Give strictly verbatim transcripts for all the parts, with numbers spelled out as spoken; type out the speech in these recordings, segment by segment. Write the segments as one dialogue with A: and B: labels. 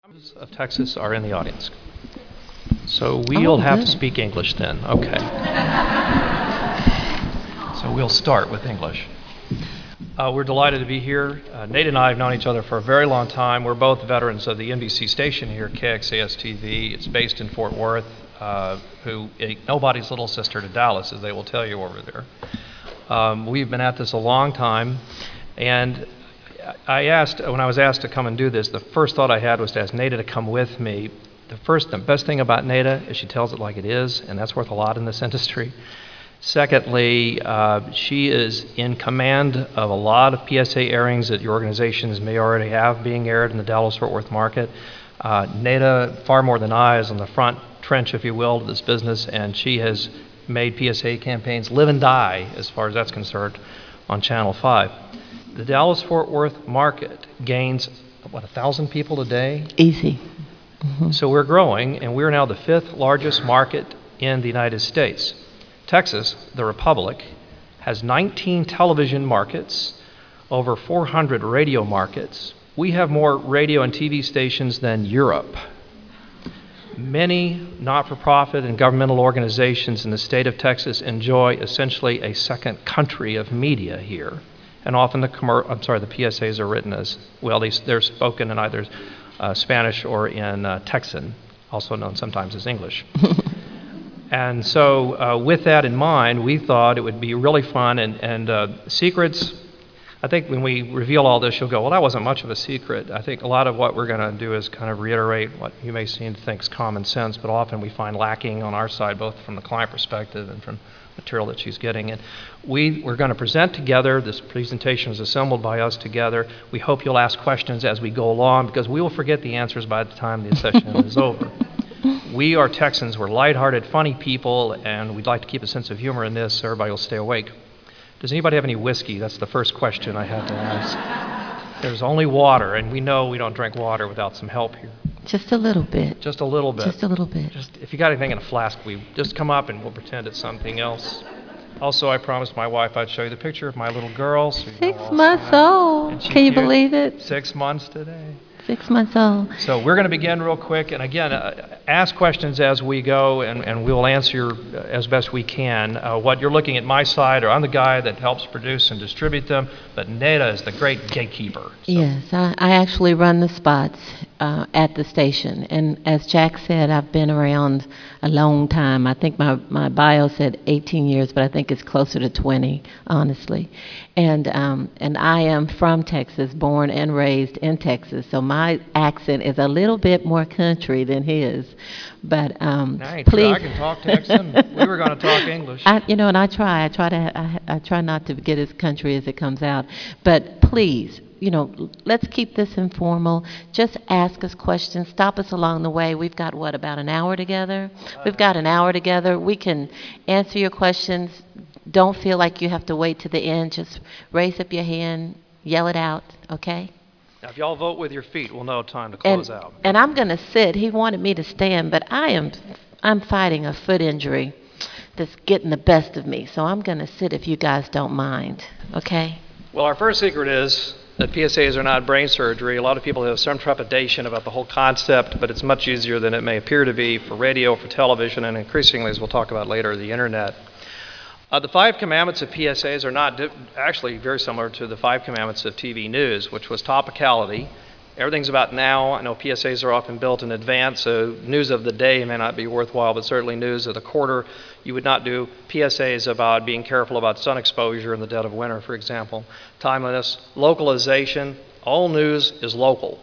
A: Representatives of Texas are in the audience. So
B: Oh,
A: we'll have to
B: good.
A: speak English then. Okay. So we'll start with English. Uh, we're delighted to be here. Uh, Nate and I have known each other for a very long time. We're both veterans of the N B C station here, K X A S T V. It's based in Fort Worth, uh, who ain't nobody's little sister to Dallas, as they will tell you over there. Um, we've been at this a long time, and I asked, when I was asked to come and do this, the first thought I had was to ask Nada to come with me. The first, the best thing about Nada is she tells it like it is, and that's worth a lot in this industry. Secondly, uh, she is in command of a lot of P S A airings that your organizations may already have being aired in the Dallas-Fort Worth market. Uh, Nada, far more than I, is on the front trench, if you will, to this business, and she has made P S A campaigns live and die, as far as that's concerned, on Channel five. The Dallas-Fort Worth market gains, what, a thousand people a day?
B: Easy. Mm-hmm.
A: So we're growing, and we're now the fifth largest market in the United States. Texas, the Republic, has nineteen television markets, over four hundred radio markets. We have more radio and T V stations than Europe. Many not-for-profit and governmental organizations in the state of Texas enjoy essentially a second country of media here. And often the commer- I'm sorry, the P S As are written as, well, they, they're spoken in either uh, Spanish or in uh, Texan, also known sometimes as English. And so uh, with that in mind, we thought it would be really fun, and, and uh, secrets, I think when we reveal all this, you'll go, well, that wasn't much of a secret. I think a lot of what we're going to do is kind of reiterate what you may seem to think is common sense, but often we find lacking on our side, both from the client perspective and from material that she's getting. And we, we're going to present together. This presentation is assembled by us together. We hope you'll ask questions as we go along, because we will forget the answers by the time the session is over. We are Texans. We're lighthearted, funny people, and we'd like to keep a sense of humor in this so everybody will stay awake. Does anybody have any whiskey? That's the first question I have to ask. There's only water, and we know we don't drink water without some help here.
B: Just a little bit.
A: Just a little bit.
B: Just a little bit.
A: Just if you got anything in a flask, we just come up and we'll pretend it's something else. Also, I promised my wife I'd show you the picture of my little girl. So
B: Six months old. Can you
A: cute.
B: believe it?
A: Six months today.
B: Six months old.
A: So we're going to begin real quick, and again, uh, ask questions as we go, and, and we'll answer as best we can. Uh, what you're looking at my side, or I'm the guy that helps produce and distribute them, but Nada is the great gatekeeper. So.
B: Yes, I, I actually run the spots uh, at the station, and as Jack said, I've been around a long time. I think my, my bio said eighteen years, but I think it's closer to twenty, honestly. And um, and I am from Texas, born and raised in Texas, so my accent is a little bit more country than his. But um,
A: I ain't
B: please,
A: true. I can talk Texan. We were going to talk English.
B: I, you know, and I try. I try to. I, I try not to get as country as it comes out. But please, you know, let's keep this informal. Just ask us questions. Stop us along the way. We've got what, about an hour together? We've got an hour together. We can answer your questions. Don't feel like you have to wait to the end. Just raise up your hand, yell it out, okay?
A: Now, if y'all vote with your feet, we'll know time to close
B: and,
A: out.
B: And I'm going to sit. He wanted me to stand, but I am I'm fighting a foot injury that's getting the best of me. So I'm going to sit if you guys don't mind, okay?
A: Well, our first secret is that P S As are not brain surgery. A lot of people have some trepidation about the whole concept, but it's much easier than it may appear to be for radio, for television, and increasingly, as we'll talk about later, the internet. Uh, the five commandments of P S As are not di- actually very similar to the five commandments of T V news, which was topicality. Everything's about now. I know P S As are often built in advance, so news of the day may not be worthwhile, but certainly news of the quarter. You would not do P S As about being careful about sun exposure in the dead of winter, for example. Timeliness, localization. All news is local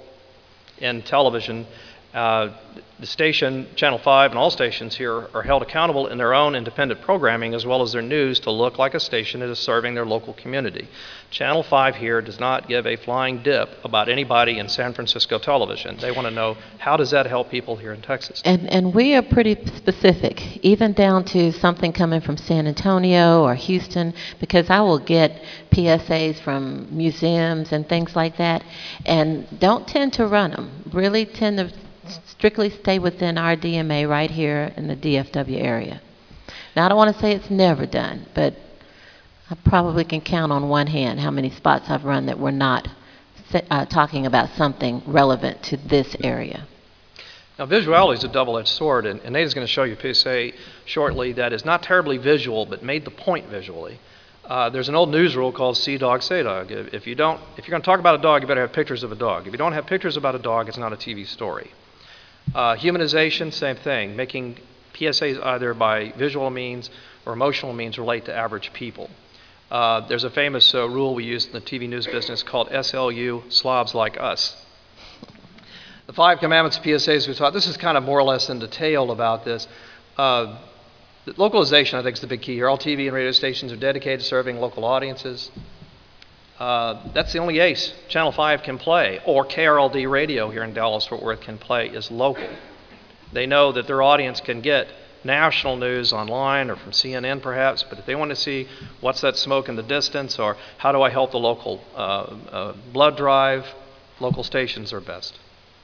A: in television. Uh, the station, Channel five, and all stations here are held accountable in their own independent programming as well as their news to look like a station that is serving their local community. Channel five here does not give a flying dip about anybody in San Francisco television. They want to know, how does that help people here in Texas?
B: And and we are pretty specific, even down to something coming from San Antonio or Houston, because I will get P S As from museums and things like that, and don't tend to run them. Really tend to strictly stay within our D M A right here in the D F W area. Now, I don't want to say it's never done, but I probably can count on one hand how many spots I've run that were not sa- uh, talking about something relevant to this area.
A: Now, visuality is a double-edged sword, and, and Nate is going to show you a P S A shortly that is not terribly visual, but made the point visually. Uh, there's an old news rule called see dog, say dog. If, if you don't, if you're going to talk about a dog, you better have pictures of a dog. If you don't have pictures about a dog, it's not a T V story. Uh, humanization, same thing. Making P S As either by visual means or emotional means relate to average people. Uh, there's a famous uh, rule we use in the T V news business called S L U, Slobs Like Us. The Five Commandments of P S As we taught, this is kind of more or less in detail about this. Uh, localization, I think, is the big key here. All T V and radio stations are dedicated to serving local audiences. Uh, that's the only ace Channel five can play, or K R L D Radio here in Dallas-Fort Worth can play, is local. They know that their audience can get national news online or from C N N perhaps, but if they want to see what's that smoke in the distance or how do I help the local uh, uh, blood drive, local stations are best.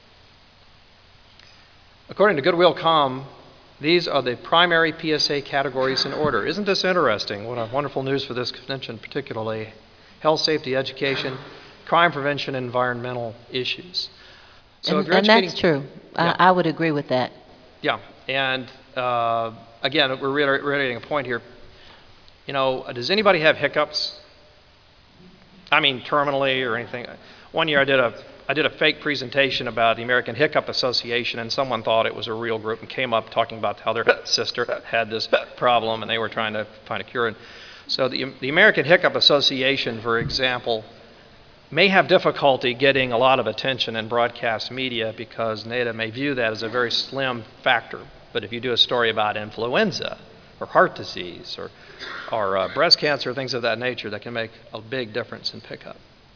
A: According to Goodwill dot com, these are the primary P S A categories in order. Isn't this interesting? What a wonderful news for this convention, particularly health, safety, education, crime prevention, and environmental issues. So
B: and
A: if you're
B: and
A: educating,
B: that's true.
A: yeah.
B: I, I would agree with that.
A: Yeah, and uh, again, we're reiterating a point here. You know, does anybody have hiccups? I mean, terminally or anything. One year I did a I did a fake presentation about the American Hiccup Association, and someone thought it was a real group and came up talking about how their sister had this problem and they were trying to find a cure. And so the, the American Hiccup Association, for example, may have difficulty getting a lot of attention in broadcast media because NADA may view that as a very slim factor. But if you do a story about influenza or heart disease or, or uh, breast cancer, things of that nature, that can make a big difference in pickup.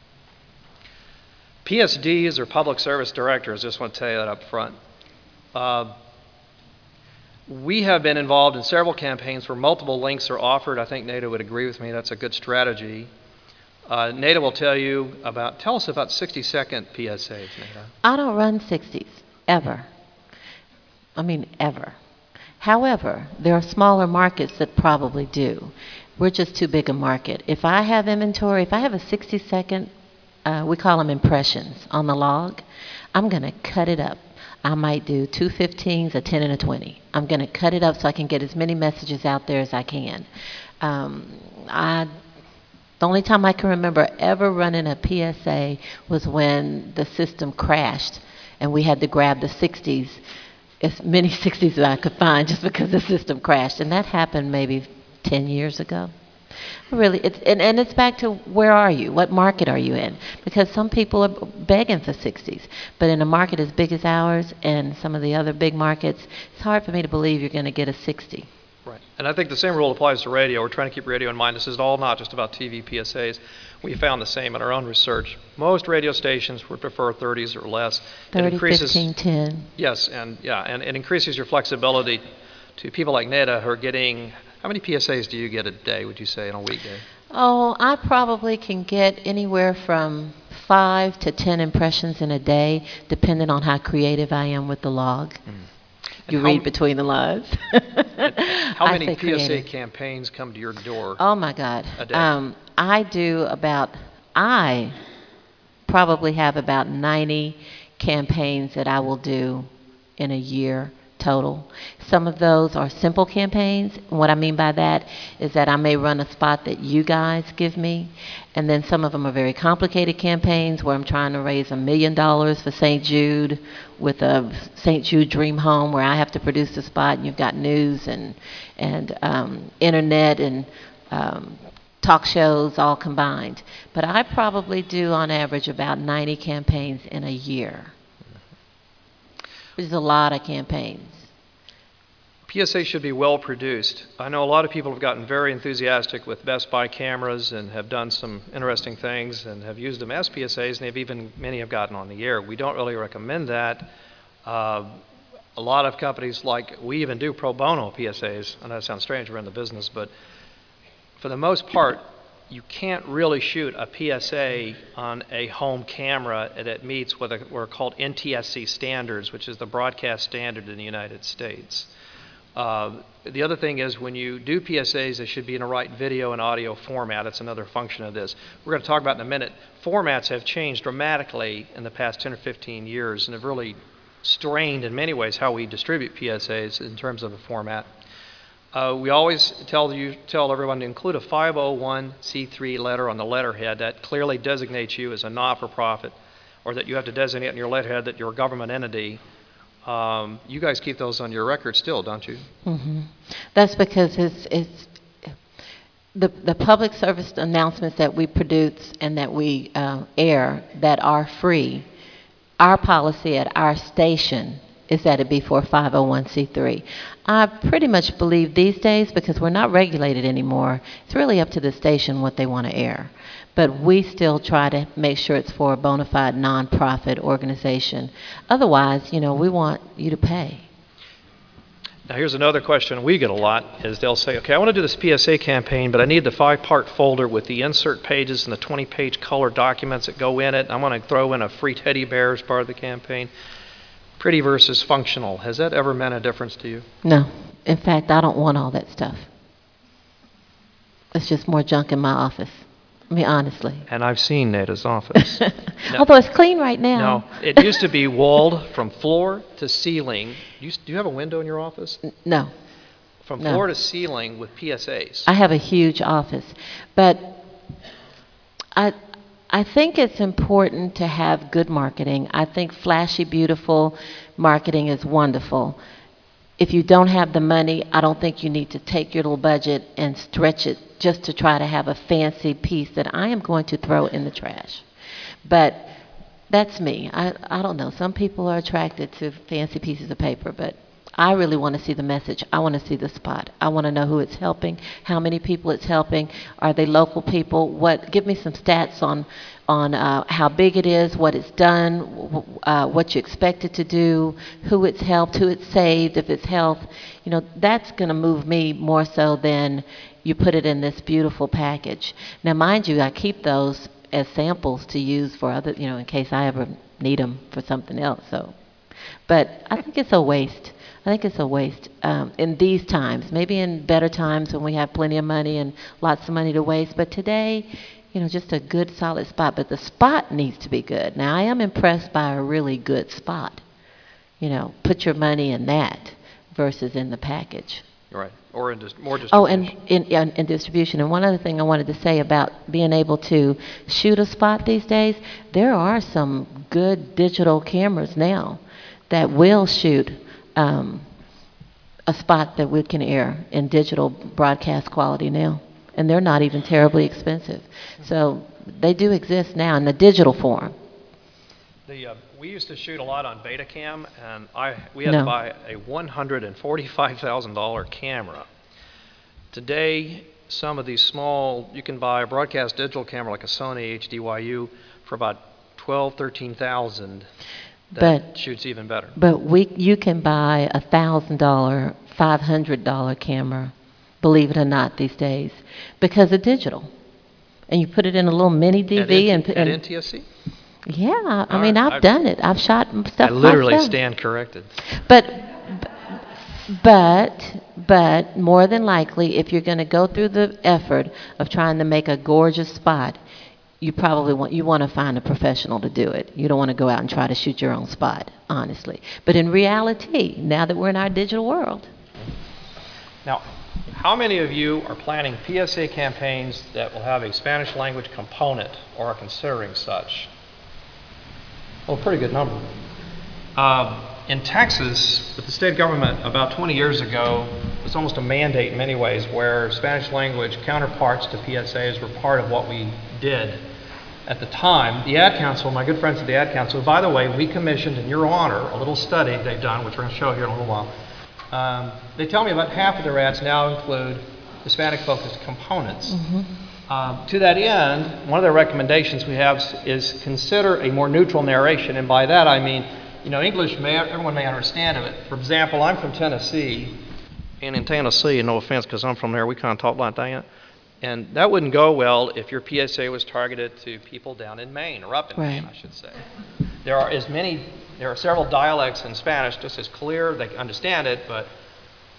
A: P S Ds, or public service directors, just want to tell you that up front. Uh, we have been involved in several campaigns where multiple links are offered. I think NADA would agree with me. That's a good strategy. Uh, NADA will tell you about, tell us about sixty second P S As, NADA.
B: I don't run sixties, ever. I mean, ever. However, there are smaller markets that probably do. We're just too big a market. If I have inventory, if I have a sixty second, uh, we call them impressions on the log, I'm going to cut it up. I might do two fifteens, a ten, and a twenty. I'm going to cut it up so I can get as many messages out there as I can. Um, I The only time I can remember ever running a P S A was when the system crashed and we had to grab the sixties, as many sixties as I could find, just because the system crashed. And that happened maybe ten years ago. Really, it's, and, and it's back to where are you? What market are you in? Because some people are begging for sixties. But in a market as big as ours and some of the other big markets, it's hard for me to believe you're going to get a sixty.
A: Right. And I think the same rule applies to radio. We're trying to keep radio in mind. This is all not just about T V P S As. We found the same in our own research. Most radio stations would prefer thirties or less.
B: thirty, fifteen, ten.
A: Yes, and yeah, and it increases your flexibility to people like NADA who are getting, how many P S As do you get a day, would you say, in a weekday? Oh,
B: I probably can get anywhere from five to ten impressions in a day, depending on how creative I am with the log. Mm. You
A: how,
B: read between the lines.
A: How many P S A creative. campaigns come to your door?
B: Oh my God.
A: A day?
B: Um, I do about, I probably have about ninety campaigns that I will do in a year total. Some of those are simple campaigns. What I mean by that is that I may run a spot that you guys give me, and then some of them are very complicated campaigns where I'm trying to raise a million dollars for Saint Jude with a Saint Jude Dream Home where I have to produce the spot, and you've got news and, and um, internet and um, talk shows all combined. But I probably do on average about ninety campaigns in a year, which is a lot of campaigns.
A: P S A should be well produced. I know a lot of people have gotten very enthusiastic with Best Buy cameras and have done some interesting things and have used them as P S As, and they've even, many have gotten on the air. We don't really recommend that. Uh, a lot of companies, like, we even do pro bono P S As. I know that sounds strange, we're in the business, but for the most part, you can't really shoot a P S A on a home camera that meets what are called N T S C standards, which is the broadcast standard in the United States. Uh, the other thing is when you do P S As, they should be in the right video and audio format. That's another function of this. We're going to talk about in a minute. Formats have changed dramatically in the past ten or fifteen years and have really strained in many ways how we distribute P S As in terms of the format. Uh, we always tell you, tell everyone to include a five oh one c three letter on the letterhead that clearly designates you as a not-for-profit, or that you have to designate in your letterhead that you're a government entity. Um, you guys keep those on your record still, don't you?
B: Mm-hmm. That's because it's, it's the, the public service announcements that we produce and that we uh, air that are free. Our policy at our station is that it be for five oh one c three. I pretty much believe these days, because we're not regulated anymore, it's really up to the station what they want to air. But we still try to make sure it's for a bona fide nonprofit organization. Otherwise, you know, we want you to pay.
A: Now here's another question we get a lot, is they'll say, okay, I want to do this P S A campaign, but I need the five-part folder with the insert pages and the twenty-page color documents that go in it. I want to throw in a free teddy bear as part of the campaign. Pretty versus functional. Has that ever meant a difference to you?
B: No. In fact, I don't want all that stuff. It's just more junk in my office. I mean, honestly.
A: And I've seen Nada's office.
B: No. Although it's clean right now.
A: No, it used to be walled from floor to ceiling. You, do you have a window in your office?
B: No.
A: From
B: no.
A: floor to ceiling with P S As.
B: I have a huge office. But I... I think it's important to have good marketing. I think flashy, beautiful marketing is wonderful. If you don't have the money, I don't think you need to take your little budget and stretch it just to try to have a fancy piece that I am going to throw in the trash. But that's me. I, I don't know. Some people are attracted to fancy pieces of paper, but I really want to see the message. I want to see the spot. I want to know who it's helping, how many people it's helping. Are they local people? What? Give me some stats on, on uh, how big it is, what it's done, uh, what you expect it to do, who it's helped, who it's saved, if it's health. You know, that's going to move me more so than you put it in this beautiful package. Now, mind you, I keep those as samples to use for other, you know, in case I ever need them for something else. So, but I think it's a waste. I think it's a waste um, in these times. Maybe in better times when we have plenty of money and lots of money to waste. But today, you know, just a good solid spot. But the spot needs to be good. Now, I am impressed by a really good spot. You know, put your money in that versus in the package.
A: Right. Or in dis- more distribution.
B: Oh, and in, in, in distribution. And one other thing I wanted to say about being able to shoot a spot these days, there are some good digital cameras now that will shoot Um, a spot that we can air in digital broadcast quality now. And they're not even terribly expensive. So they do exist now in the digital form.
A: The, uh, we used to shoot a lot on Betacam, and I, we had
B: No.
A: to buy a one hundred forty-five thousand dollars camera. Today, some of these small, you can buy a broadcast digital camera like a Sony H D Y U for about twelve, thirteen thousand. That
B: But
A: shoots even better.
B: But we, you can buy a thousand dollar, five hundred dollar camera, believe it or not, these days, because of digital. And you put it in a little mini D V
A: at
B: and,
A: N-
B: and
A: at N T S C?
B: Yeah, I
A: All
B: mean,
A: right,
B: I've
A: I've-
B: done it. I've shot stuff
A: I literally
B: myself.
A: stand corrected.
B: But, but, but more than likely, if you're going to go through the effort of trying to make a gorgeous spot, you probably want you want to find a professional to do it. You don't want to go out and try to shoot your own spot, honestly. But in reality, now that we're in our digital world,
A: Now, how many of you are planning P S A campaigns that will have a Spanish language component or are considering such? Well, a pretty good number. Uh, in Texas, with the state government, about twenty years ago, it was almost a mandate in many ways where Spanish language counterparts to P S As were part of what we did. At the time, the Ad Council, my good friends at the Ad Council, by the way, we commissioned in your honor a little study they've done, which we're going to show here in a little while. Um, they tell me about half of their ads now include Hispanic-focused components. Mm-hmm. Um, to that end, one of their recommendations we have is consider a more neutral narration, and by that I mean, you know, English, may, everyone may understand of it. For example, I'm from Tennessee, and in Tennessee, no offense because I'm from there, we kind of talk like that. And that wouldn't go well if your P S A was targeted to people down in Maine, or up in
B: right.
A: Maine, I should say. There are as many, there are several dialects in Spanish, just as clear, they understand it, but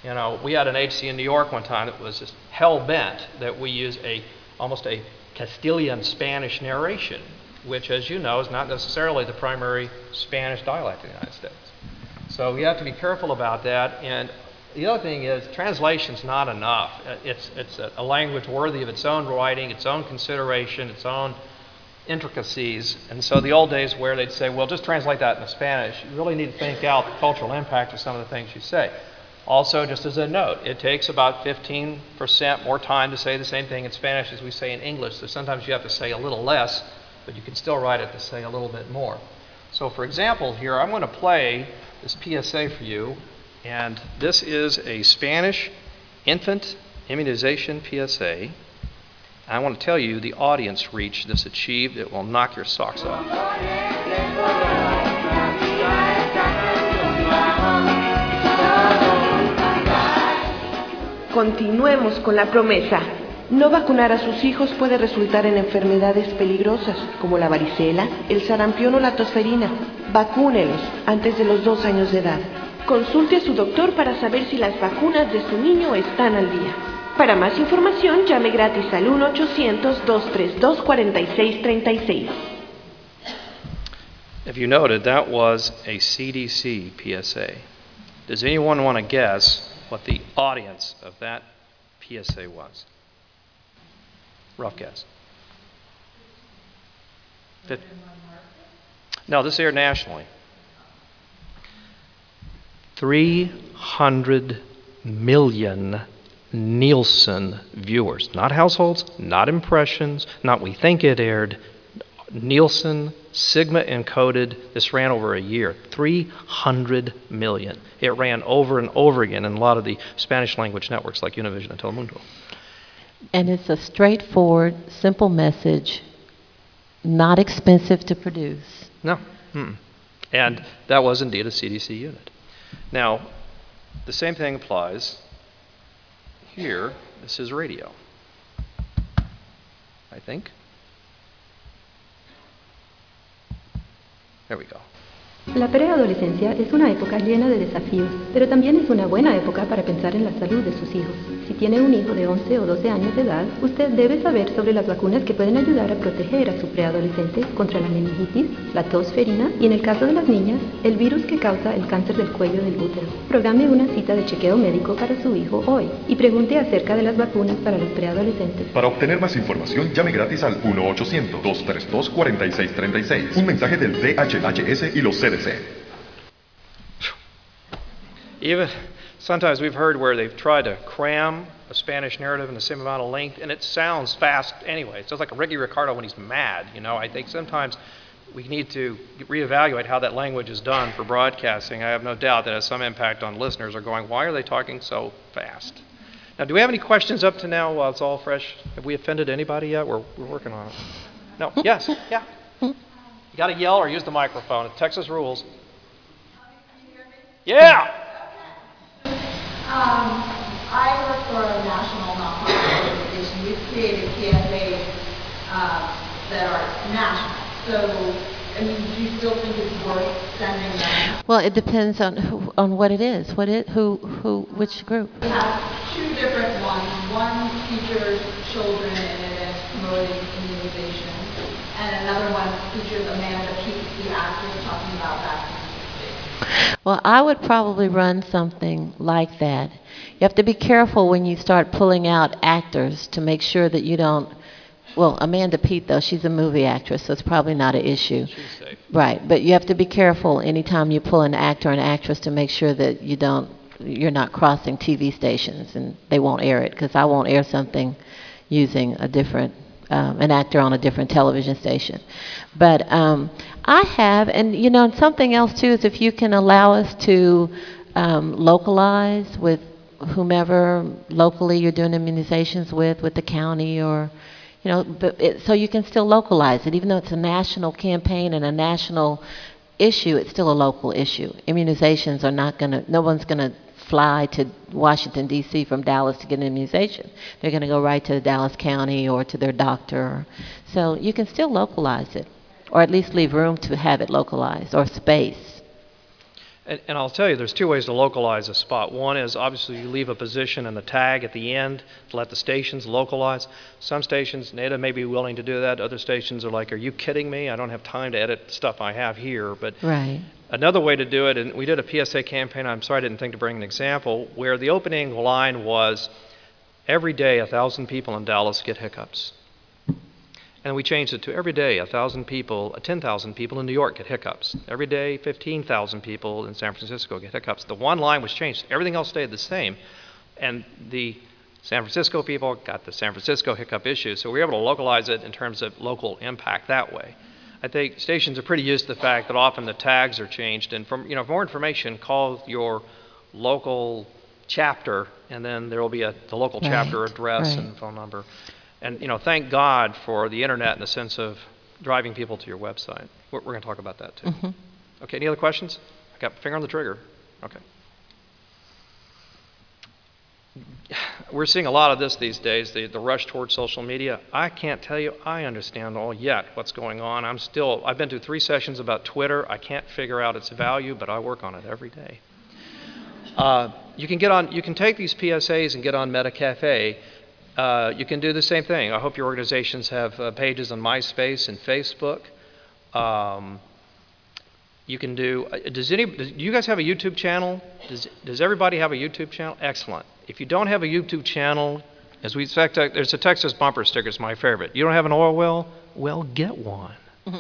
A: You know, we had an agency in New York one time that was just hell-bent that we use a almost a Castilian Spanish narration, which, as you know, is not necessarily the primary Spanish dialect in the United States. So we have to be careful about that. And the other thing is, translation's not enough. It's, it's a, a language worthy of its own writing, its own consideration, its own intricacies. And so the old days where they'd say, well, just translate that into Spanish, you really need to think out the cultural impact of some of the things you say. Also, just as a note, it takes about fifteen percent more time to say the same thing in Spanish as we say in English, so sometimes you have to say a little less, but you can still write it to say a little bit more. So for example, here, I'm going to play this P S A for you, and this is a Spanish infant immunization P S A. I want to tell you the audience reach this achieved. It will knock your socks off.
C: Continuemos con la promesa. No vacunar a sus hijos puede resultar en enfermedades peligrosas como la varicela, el sarampión o la tosferina. Vacúnelos antes de los dos años de edad. Consulte a su doctor para saber si las vacunas de su niño están al día. Para más información, llame gratis al uno ochocientos, dos tres dos, cuatro seis tres seis.
A: If you noted, that was a C D C P S A. Does anyone want to guess what the audience of that P S A was? Rough guess. Fifty. No, this aired nationally. three hundred million Nielsen viewers. Not households, not impressions, not we think it aired. Nielsen, Sigma encoded. This ran over a year. three hundred million. It ran over and over again in a lot of the Spanish language networks like Univision and Telemundo.
B: And it's a straightforward, simple message, not expensive to produce.
A: No. Mm-mm. And that was indeed a C D C unit. Now, the same thing applies here. This is radio, I think. There we go.
D: La preadolescencia es una época llena de desafíos, pero también es una buena época para pensar en la salud de sus hijos. Si tiene un hijo de once o doce años de edad, usted debe saber sobre las vacunas que pueden ayudar a proteger a su preadolescente contra la meningitis, la tosferina y, en el caso de las niñas, el virus que causa el cáncer del cuello del útero. Programe una cita de chequeo médico para su hijo hoy y pregunte acerca de las vacunas para los preadolescentes.
E: Para obtener más información, llame gratis al uno ochocientos, dos tres dos, cuatro seis tres seis. Un mensaje del D H H S y los C D C.
A: Even sometimes we've heard where they've tried to cram a Spanish narrative in the same amount of length, and it sounds fast anyway. It sounds like Ricky Ricardo when he's mad. You know, I think sometimes we need to reevaluate how that language is done for broadcasting. I have no doubt that has some impact on listeners are going, why are they talking so fast? Now, do we have any questions up to now while it's all fresh? Have we offended anybody yet? We're, we're working on it. No? Yes? Yeah? You got to yell or use the microphone. Texas rules. Yeah!
F: Um, I work for a national nonprofit organization. We've created P S As uh, that are national. So, I mean, do you still think it's worth sending them?
B: Well, it depends on who, on what it is. What it who who which group?
F: We have two different ones. One features children in it and promoting immunization, and another one features Amanda Peet, the actress, talking about vaccines.
B: Well, I would probably run something like that. You have to be careful when you start pulling out actors to make sure that you don't. Well, Amanda Peet, though, she's a movie actress, so it's probably not an issue.
A: She's safe.
B: Right, but you have to be careful anytime you pull an actor or an actress to make sure that you don't, you're not crossing T V stations and they won't air it, because I won't air something using a different, um, an actor on a different television station. But um, I have, and you know, something else too is if you can allow us to um, localize with whomever locally you're doing immunizations with, with the county or, you know, but it, so you can still localize it. Even though it's a national campaign and a national issue, it's still a local issue. Immunizations are not going to, no one's going to fly to Washington, D C from Dallas to get an immunization. They're going to go right to Dallas County or to their doctor. So you can still localize it, or at least leave room to have it localized, or space.
A: And, and I'll tell you, there's two ways to localize a spot. One is obviously you leave a position and a tag at the end to let the stations localize. Some stations, NADA may be willing to do that. Other stations are like, are you kidding me? I don't have time to edit stuff I have here. But
B: Right.
A: another way to do it, and we did a P S A campaign, I'm sorry I didn't think to bring an example, where the opening line was, every day a thousand people in Dallas get hiccups. And we changed it to every day a thousand people, ten thousand people in New York get hiccups. Every day fifteen thousand people in San Francisco get hiccups. The one line was changed. Everything else stayed the same. And the San Francisco people got the San Francisco hiccup issue. So we were able to localize it in terms of local impact that way. I think stations are pretty used to the fact that often the tags are changed. And for, you know, for more information, call your local chapter, and then there will be a the local
B: Right.
A: chapter address
B: Right.
A: and phone number. And, you know, thank God for the internet in the sense of driving people to your website. We're, we're going to talk about that too.
B: Mm-hmm.
A: Okay, any other questions? I got finger on the trigger. Okay. We're seeing a lot of this these days, the, the rush towards social media. I can't tell you I understand all yet what's going on. I'm still, I've been to three sessions about Twitter. I can't figure out its value, but I work on it every day. Uh, you can get on, you can take these P S As and get on MetaCafe. Uh, you can do the same thing. I hope your organizations have uh, pages on MySpace and Facebook. Um, you can do, uh, does any, do you guys have a YouTube channel? Does, does everybody have a YouTube channel? Excellent. If you don't have a YouTube channel, as we expect, uh, there's a Texas bumper sticker, it's my favorite. You don't have an oil well? Well, get one.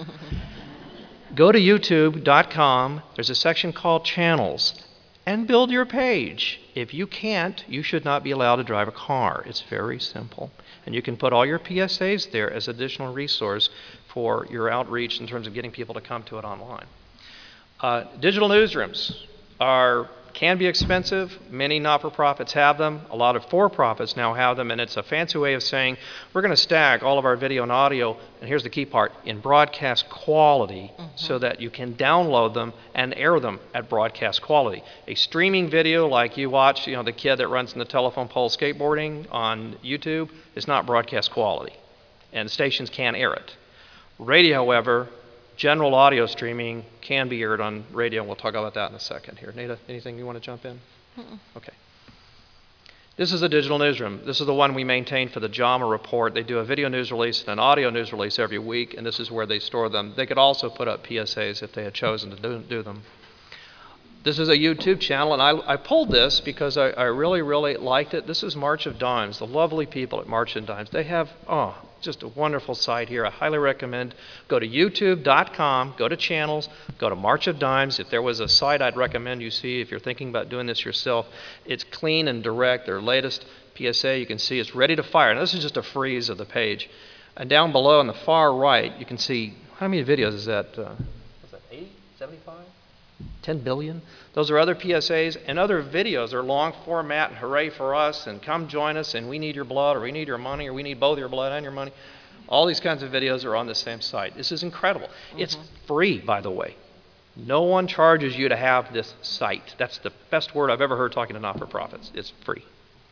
A: Go to youtube dot com, there's a section called channels, and build your page. If you can't, you should not be allowed to drive a car. It's very simple. And you can put all your P S As there as additional resource for your outreach in terms of getting people to come to it online. Uh, digital newsrooms are, can be expensive. Many not-for-profits have them. A lot of for-profits now have them, and it's a fancy way of saying we're going to stack all of our video and audio, and here's the key part, in broadcast quality, mm-hmm. so that you can download them and air them at broadcast quality. A streaming video like you watch, you know, the kid that runs in the telephone pole skateboarding on YouTube is not broadcast quality, and stations can't air it. Radio, however, general audio streaming can be aired on radio, and we'll talk about that in a second here. Nada, anything you want to jump in? Mm-mm. Okay. This is a digital newsroom. This is the one we maintain for the JAMA report. They do a video news release and an audio news release every week, and this is where they store them. They could also put up P S As if they had chosen to do, do them. This is a YouTube channel, and I, I pulled this because I, I really, really liked it. This is March of Dimes, the lovely people at March of Dimes. They have, oh, just a wonderful site here. I highly recommend. Go to youtube dot com, go to channels, go to March of Dimes. If there was a site I'd recommend you see if you're thinking about doing this yourself, it's clean and direct. Their latest P S A, you can see it's ready to fire. Now, this is just a freeze of the page. And down below on the far right, you can see, how many videos is that? Uh, is that eighty, seventy-five? ten billion? Those are other P S As, and other videos are long format, and hooray for us, and come join us, and we need your blood, or we need your money, or we need both your blood and your money. All these kinds of videos are on the same site. This is incredible. Mm-hmm. It's free, by the way. No one charges you to have this site. That's the best word I've ever heard talking to not-for-profits. It's free.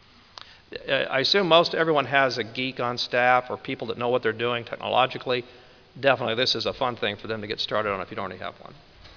A: I assume most everyone has a geek on staff or people that know what they're doing technologically. Definitely, this is a fun thing for them to get started on if you don't already have one.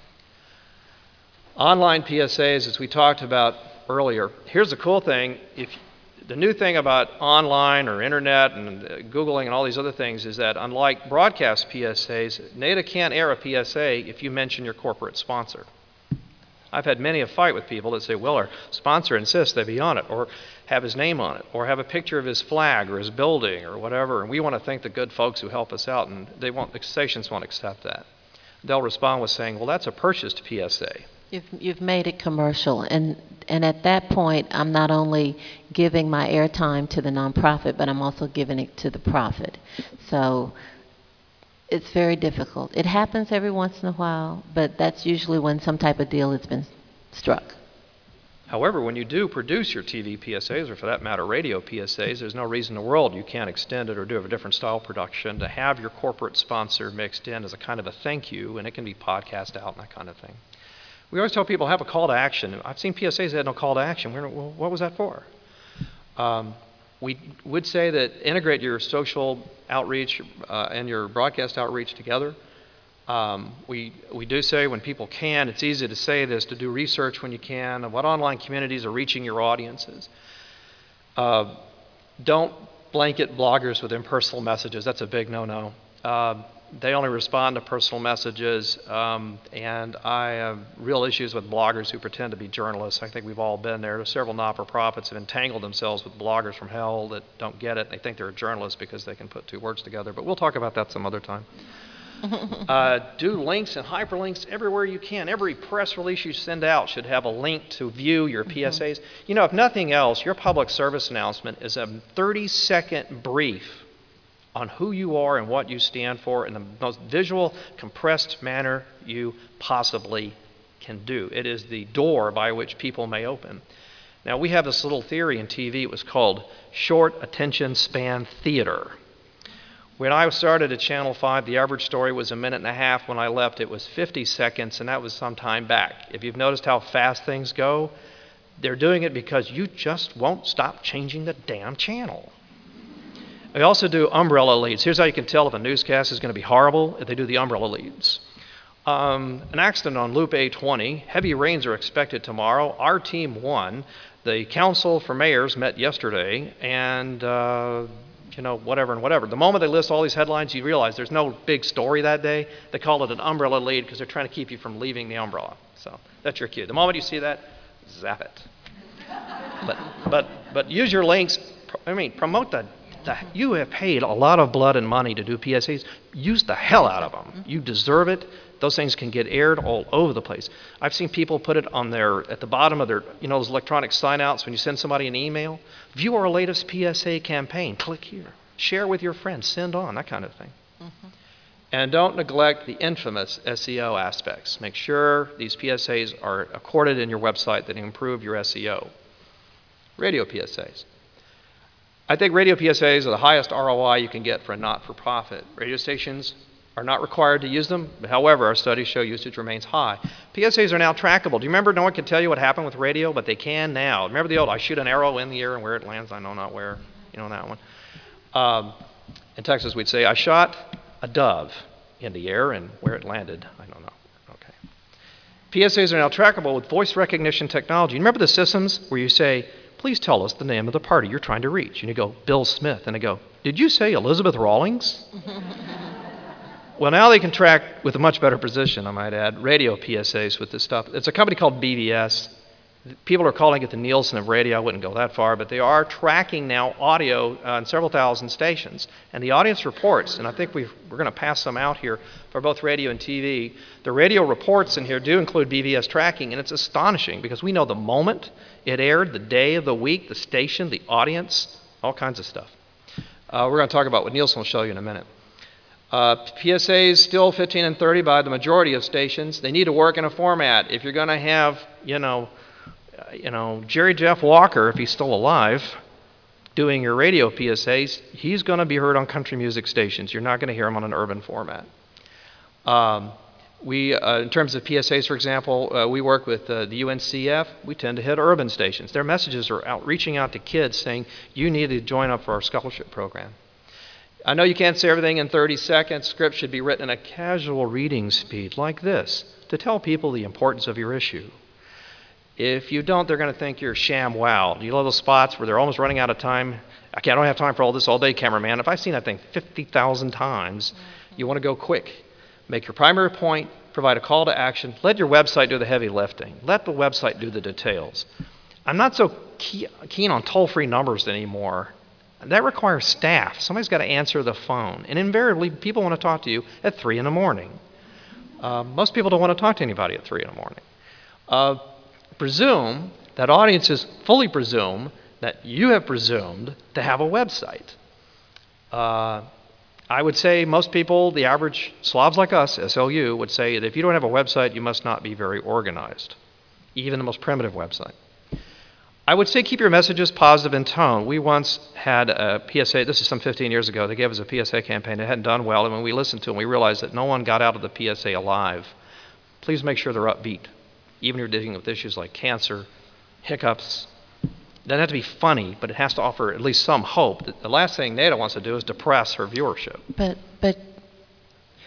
A: Online P S As, as we talked about earlier, here's the cool thing. If the new thing about online or internet and Googling and all these other things is that unlike broadcast P S As, NADA can't air a P S A if you mention your corporate sponsor. I've had many a fight with people that say, well, our sponsor insists they be on it, or have his name on it, or have a picture of his flag or his building or whatever, and we want to thank the good folks who help us out, and they won't, the stations won't accept that. They'll respond with saying, well, that's a purchased P S A.
B: You've, you've made it commercial, and, and at that point, I'm not only giving my airtime to the nonprofit, but I'm also giving it to the profit. So it's very difficult. It happens every once in a while, but that's usually when some type of deal has been struck.
A: However, when you do produce your T V P S As, or for that matter, radio P S As, there's no reason in the world you can't extend it or do a different style production to have your corporate sponsor mixed in as a kind of a thank you, and it can be podcast out and that kind of thing. We always tell people have a call to action. I've seen P S As that had no call to action. We're, well, what was that for? Um, we would say that integrate your social outreach uh, and your broadcast outreach together. Um, we, we do say when people can, it's easy to say this, to do research when you can, of what online communities are reaching your audiences. Uh, don't blanket bloggers with impersonal messages. That's a big no-no. Uh, they only respond to personal messages, um, and I have real issues with bloggers who pretend to be journalists. I think we've all been there. Several not-for-profits have entangled themselves with bloggers from hell that don't get it. They think they're a journalist because they can put two words together, but we'll talk about that some other time. Uh, do links and hyperlinks everywhere you can. Every press release you send out should have a link to view your P S As. Mm-hmm. You know, if nothing else, your public service announcement is a thirty-second brief on who you are and what you stand for in the most visual, compressed manner you possibly can do. It is the door by which people may open. Now, we have this little theory in T V. It was called short attention span theater. When I started at Channel five, the average story was a minute and a half. When I left, it was fifty seconds, and that was some time back. If you've noticed how fast things go, they're doing it because you just won't stop changing the damn channel. We also do umbrella leads. Here's how you can tell if a newscast is going to be horrible, if they do the umbrella leads. Um, an accident on Loop A twenty. Heavy rains are expected tomorrow. Our team won. The Council for Mayors met yesterday, and uh, you know, whatever and whatever. The moment they list all these headlines, you realize there's no big story that day. They call it an umbrella lead because they're trying to keep you from leaving the umbrella. So that's your cue. The moment you see that, zap it. But but but use your links. I mean, promote the, the. You have paid a lot of blood and money to do P S As. Use the hell out of them. You deserve it. Those things can get aired all over the place. I've seen people put it on their, at the bottom of their, you know, those electronic sign-outs when you send somebody an email. View our latest P S A campaign. Click here. Share with your friends. Send on, that kind of thing. Mm-hmm. And don't neglect the infamous S E O aspects. Make sure these P S As are accorded in your website that improve your S E O. Radio P S As. I think radio P S As are the highest R O I you can get for a not-for-profit. Radio stations are not required to use them. However, our studies show usage remains high. P S As are now trackable. Do you remember no one can tell you what happened with radio, but they can now? Remember the old, I shoot an arrow in the air and where it lands, I know not where. You know that one. Um, in Texas, we'd say, I shot a dove in the air and where it landed, I don't know. Okay. P S As are now trackable with voice recognition technology. You remember the systems where you say, please tell us the name of the party you're trying to reach. And you go, Bill Smith. And they go, did you say Elizabeth Rawlings? Well, now they can track with a much better precision, I might add, radio P S As with this stuff. It's a company called B B S. People are calling it the Nielsen of radio. I wouldn't go that far, but they are tracking now audio uh, on several thousand stations. And the audience reports, and I think we've, we're going to pass some out here for both radio and T V. The radio reports in here do include B B S tracking, and it's astonishing because we know the moment it aired, the day of the week, the station, the audience, all kinds of stuff. Uh, we're going to talk about what Nielsen will show you in a minute. Uh, P S As still fifteen and thirty by the majority of stations. They need to work in a format. If you're going to have, you know, uh, you know, Jerry Jeff Walker, if he's still alive, doing your radio P S As, he's going to be heard on country music stations. You're not going to hear him on an urban format. Um, we, uh, in terms of P S As, for example, uh, we work with uh, the U N C F. We tend to hit urban stations. Their messages are out, reaching out to kids saying, you need to join up for our scholarship program. I know you can't say everything in thirty seconds. Script should be written at a casual reading speed like this to tell people the importance of your issue. If you don't, they're going to think you're sham wow. You know those spots where they're almost running out of time? Okay, I don't have time for all this all day, cameraman. If I've seen that thing fifty thousand times, you want to go quick. Make your primary point, provide a call to action. Let your website do the heavy lifting. Let the website do the details. I'm not so key, keen on toll-free numbers anymore. That requires staff. Somebody's got to answer the phone. And invariably, people want to talk to you at three in the morning. Uh, most people don't want to talk to anybody at three in the morning. Uh, presume that audiences fully presume that you have presumed to have a website. Uh, I would say most people, the average Slavs like us, S L U, would say that if you don't have a website, you must not be very organized, even the most primitive website. I would say keep your messages positive in tone. We once had a P S A, this is some fifteen years ago, they gave us a P S A campaign. It hadn't done well, and when we listened to them, we realized that no one got out of the P S A alive. Please make sure they're upbeat, even if you're dealing with issues like cancer, hiccups. It doesn't have to be funny, but it has to offer at least some hope. The last thing NATO wants to do is depress her viewership.
B: But, but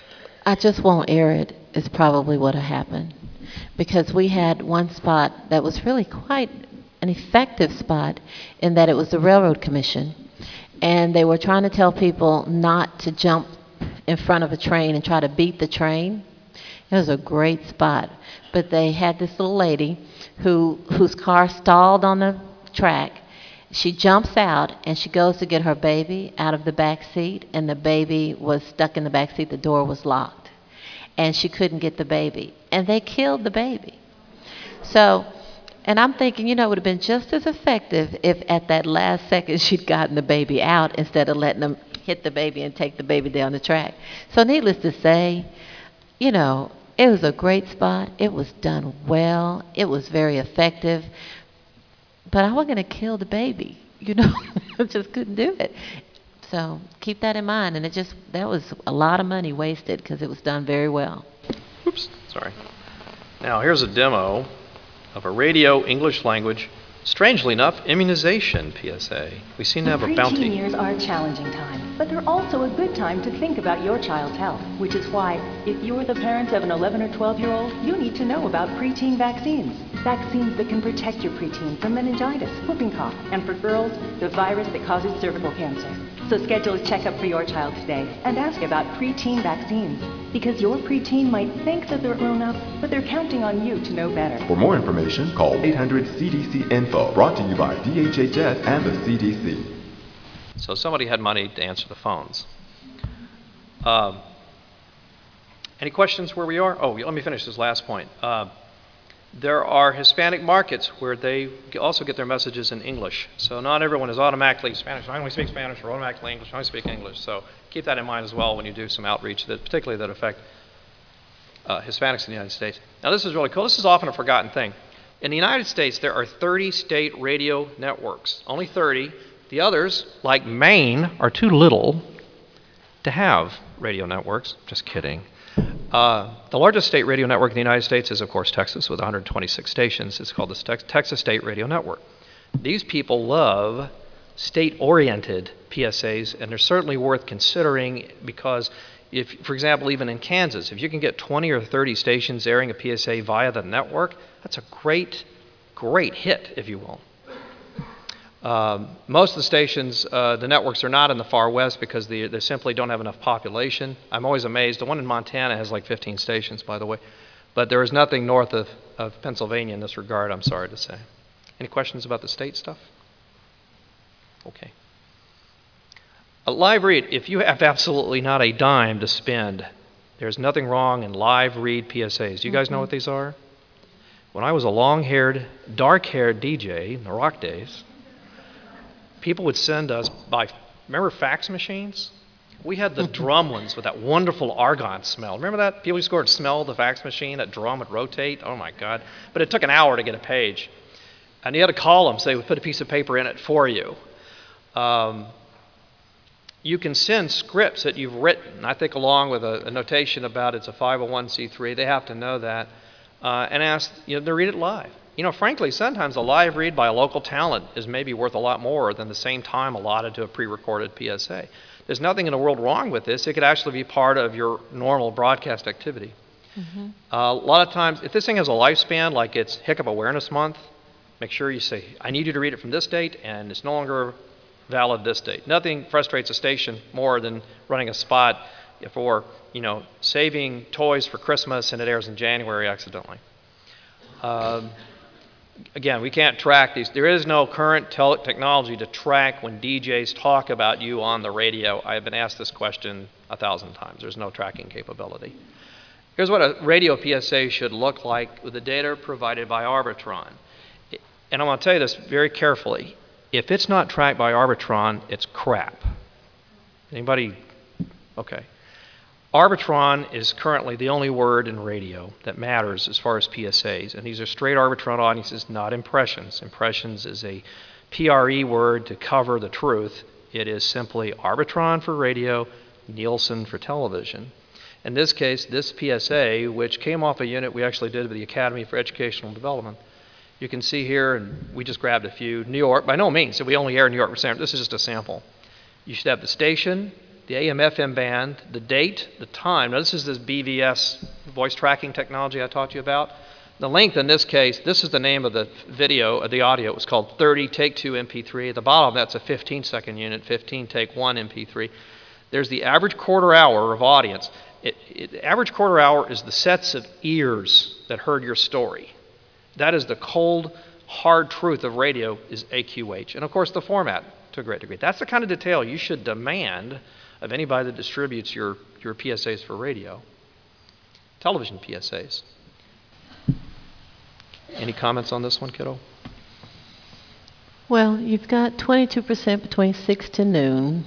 B: I just won't air it, is probably what happened. Because we had one spot that was really quite an effective spot in that it was the Railroad Commission. And they were trying to tell people not to jump in front of a train and try to beat the train. It was a great spot. But they had this little lady who whose car stalled on the track. She jumps out and she goes to get her baby out of the back seat, and the baby was stuck in the back seat. The door was locked, and she couldn't get the baby, and they killed the baby. So, and I'm thinking, you know, it would have been just as effective if at that last second she'd gotten the baby out instead of letting them hit the baby and take the baby down the track. So needless to say, you know, it was a great spot. It was done well. It was very effective. But I wasn't going to kill the baby, you know. I just couldn't do it. So keep that in mind. And it just, that was a lot of money wasted because it was done very well.
A: Oops, sorry. Now here's a demo of a radio English language, strangely enough, immunization P S A. We seem to have a bounty.
G: Preteen years are a challenging time, but they're also a good time to think about your child's health, which is why, if you're the parent of an eleven or twelve-year-old, you need to know about preteen vaccines. Vaccines that can protect your preteen from meningitis, whooping cough, and for girls, the virus that causes cervical cancer. So schedule a checkup for your child today and ask about preteen vaccines, because your preteen might think that they're grown up, but they're counting on you to know better.
E: For more information, call eight hundred C D C info, brought to you by D H H S and the C D C.
A: So somebody had money to answer the phones. Um, any questions where we are? Oh, let me finish this last point. Uh, there are Hispanic markets where they also get their messages in English. So not everyone is automatically Spanish. I only speak Spanish, or automatically English. I only speak English. So keep that in mind as well when you do some outreach, that particularly that affect uh, Hispanics in the United States. Now this is really cool. This is often a forgotten thing. In the United States, there are thirty state radio networks. Only thirty. The others, like Maine, are too little to have radio networks. Just kidding. Uh, the largest state radio network in the United States is, of course, Texas, with one hundred twenty-six stations. It's called the Tex- Texas State Radio Network. These people love state-oriented P S As, and they're certainly worth considering because, if, for example, even in Kansas, if you can get twenty or thirty stations airing a P S A via the network, that's a great, great hit, if you will. Um, most of the stations, uh, the networks are not in the far west because they, they simply don't have enough population. I'm always amazed. The one in Montana has like fifteen stations, by the way. But there is nothing north of, of Pennsylvania in this regard, I'm sorry to say. Any questions about the state stuff? Okay. A live read, if you have absolutely not a dime to spend, there's nothing wrong in live read P S As. Do you guys know what these are? When I was a long-haired, dark-haired D J in the rock days, people would send us by, remember fax machines? We had the drum ones with that wonderful argon smell. Remember that? People used to go and smell the fax machine, that drum would rotate. Oh my God. But it took an hour to get a page. And you had to call them so they would put a piece of paper in it for you. Um, you can send scripts that you've written, I think along with a, a notation about it's a five oh one c three. They have to know that. Uh, and ask you know, to read it live. You know, frankly, sometimes a live read by a local talent is maybe worth a lot more than the same time allotted to a pre-recorded P S A. There's nothing in the world wrong with this. It could actually be part of your normal broadcast activity. Mm-hmm. Uh, a lot of times, if this thing has a lifespan, like it's Hiccup Awareness Month, make sure you say, I need you to read it from this date, and it's no longer valid this date. Nothing frustrates a station more than running a spot for, you know, saving toys for Christmas, and it airs in January accidentally. Um, Again, we can't track these. There is no current tel- technology to track when D Js talk about you on the radio. I have been asked this question a thousand times. There's no tracking capability. Here's what a radio P S A should look like with the data provided by Arbitron. And I'm going to tell you this very carefully. If it's not tracked by Arbitron, it's crap. Anybody? Okay. Arbitron is currently the only word in radio that matters as far as P S As, and these are straight Arbitron audiences, not impressions. Impressions is a P R E word to cover the truth. It is simply Arbitron for radio, Nielsen for television. In this case, this P S A, which came off a unit we actually did with the Academy for Educational Development, you can see here, and we just grabbed a few. New York, by no means, so we only air New York. This is just a sample. You should have the station, the A M F M band, the date, the time. Now, this is this B V S voice tracking technology I talked to you about. The length in this case, this is the name of the video, of the audio. It was called thirty take two M P three. At the bottom, that's a fifteen second unit, fifteen take one M P three. There's the average quarter hour of audience. It, it, the average quarter hour is the sets of ears that heard your story. That is the cold, hard truth of radio is A Q H. And of course, the format to a great degree. That's the kind of detail you should demand of anybody that distributes your, your P S As for radio. Television P S As. Any comments on this one, kiddo?
B: Well, you've got twenty-two percent between six to noon,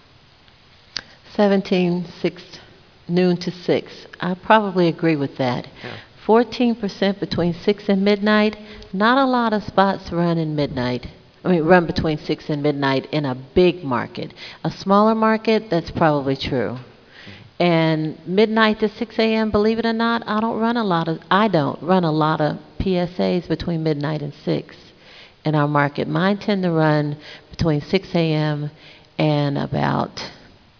B: seventeen, six, noon to six. I probably agree with that.
A: Yeah.
B: fourteen percent between six and midnight. Not a lot of spots run in midnight. I mean, run between six and midnight in a big market. A smaller market, that's probably true. And midnight to six A M, believe it or not, I don't run a lot of, I don't run a lot of P S As between midnight and six in our market. Mine tend to run between six A M and about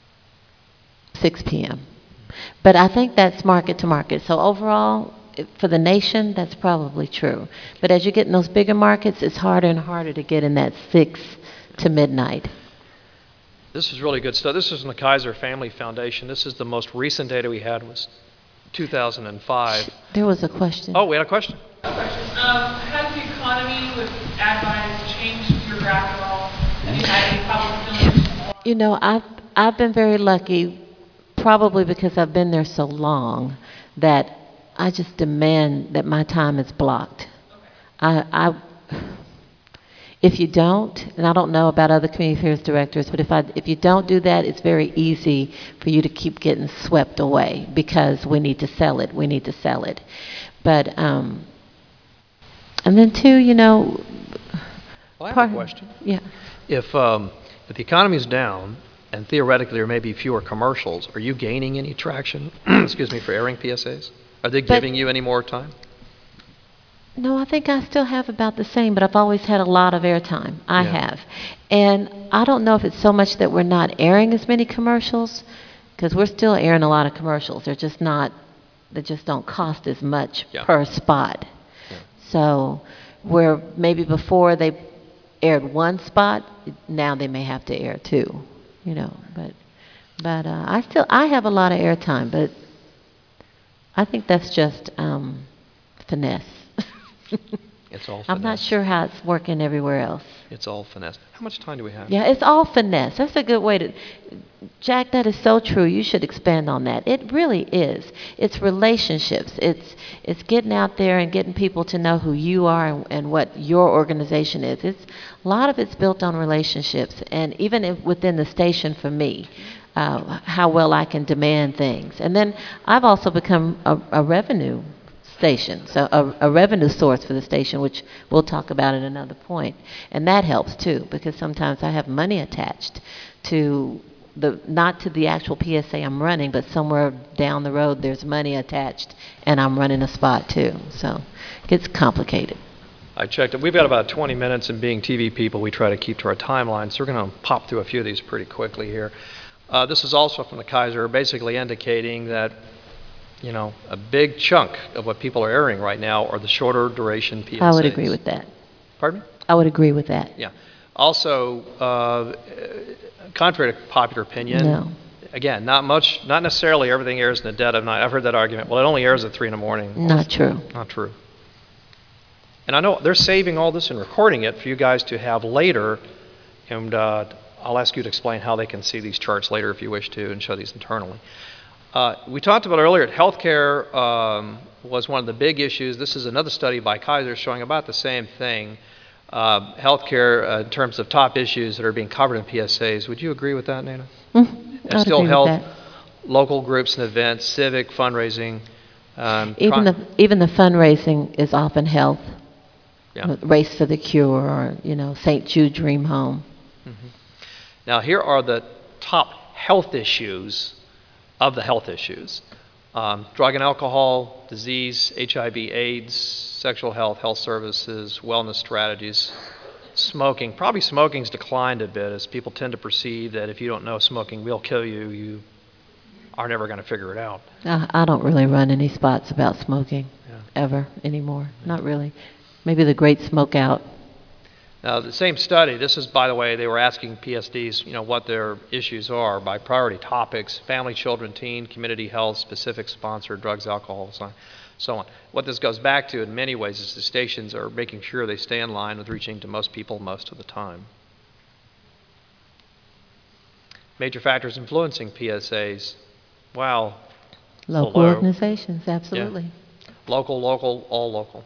B: six P M But I think that's market to market. So overall, for the nation, that's probably true. But as you get in those bigger markets, it's harder and harder to get in that six to midnight.
A: This is really good stuff. This is from the Kaiser Family Foundation. This is the most recent data we had was two thousand five.
B: There was a question.
A: Oh, we had a question.
H: Um, has the economy with ad buys changed your graph at all? Have you had any problems feeling?
B: You know, I've, I've been very lucky, probably because I've been there so long, that I just demand that my time is blocked. I, I, if you don't, and I don't know about other community affairs directors, but if, I, if you don't do that, it's very easy for you to keep getting swept away because we need to sell it, we need to sell it. But, um, and then two, you know.
A: Well, I have
B: part,
A: a question.
B: Yeah.
A: If, um, if the economy is down, and theoretically there may be fewer commercials, are you gaining any traction, excuse me, for airing P S As? Are they giving but, you any more time?
B: No, I think I still have about the same, but I've always had a lot of airtime. I yeah. have. And I don't know if it's so much that we're not airing as many commercials, because we're still airing a lot of commercials. They're just not, they just don't cost as much yeah. per spot. Yeah. So where maybe before they aired one spot, now they may have to air two, you know. But, but uh, I still, I have a lot of airtime, but I think that's just um, finesse.
A: It's all finesse.
B: I'm not sure how it's working everywhere else.
A: It's all finesse. How much time do we have?
B: Yeah, it's all finesse. That's a good way to... Jack, that is so true. You should expand on that. It really is. It's relationships. It's it's getting out there and getting people to know who you are and, and what your organization is. It's a lot of it's built on relationships, and even if within the station for me, uh, how well I can demand things. And then I've also become a, a revenue station, so a, a revenue source for the station, which we'll talk about at another point. And that helps too, because sometimes I have money attached to the, not to the actual P S A I'm running, but somewhere down the road there's money attached and I'm running a spot too. So it gets complicated.
A: I checked it. We've got about twenty minutes, and being T V people, we try to keep to our timeline, so we're going to pop through a few of these pretty quickly here. Uh, this is also from the Kaiser, basically indicating that you know, a big chunk of what people are airing right now are the shorter duration P S As.
B: I would agree with that.
A: Pardon me?
B: I would agree with that.
A: Yeah. Also, uh, contrary to popular opinion,
B: no.
A: again, not much, not necessarily everything airs in the dead of night. I've heard that argument. Well, it only airs at three in the morning.
B: Not true.
A: Not true. And I know they're saving all this and recording it for you guys to have later, and uh, I'll ask you to explain how they can see these charts later if you wish to, and show these internally. Uh, we talked about earlier that healthcare um, was one of the big issues. This is another study by Kaiser showing about the same thing. Uh, healthcare uh, in terms of top issues that are being covered in P S As. Would you agree with that, Nina?
B: Mm-hmm.
A: And still health, local groups and events, civic, fundraising. Um,
B: even the even the fundraising is often health.
A: Yeah.
B: Race for the Cure, or you know, Saint Jude Dream Home.
A: Mm-hmm. Now here are the top health issues of the health issues. Um, drug and alcohol, disease, H I V, AIDS, sexual health, health services, wellness strategies, smoking. Probably smoking's declined a bit as people tend to perceive that if you don't know smoking will kill you, you are never going to figure it out.
B: I, I don't really run any spots about smoking
A: Yeah.
B: ever anymore. Not really. Maybe the Great Smoke Out.
A: Now, the same study, this is, by the way, they were asking P S Ds, you know, what their issues are by priority topics: family, children, teen, community health, specific sponsor, drugs, alcohol, so on. So on. What this goes back to in many ways is the stations are making sure they stay in line with reaching to most people most of the time. Major factors influencing P S As. Wow.
B: Local
A: Hello.
B: organizations, absolutely.
A: Yeah. Local, local, all local.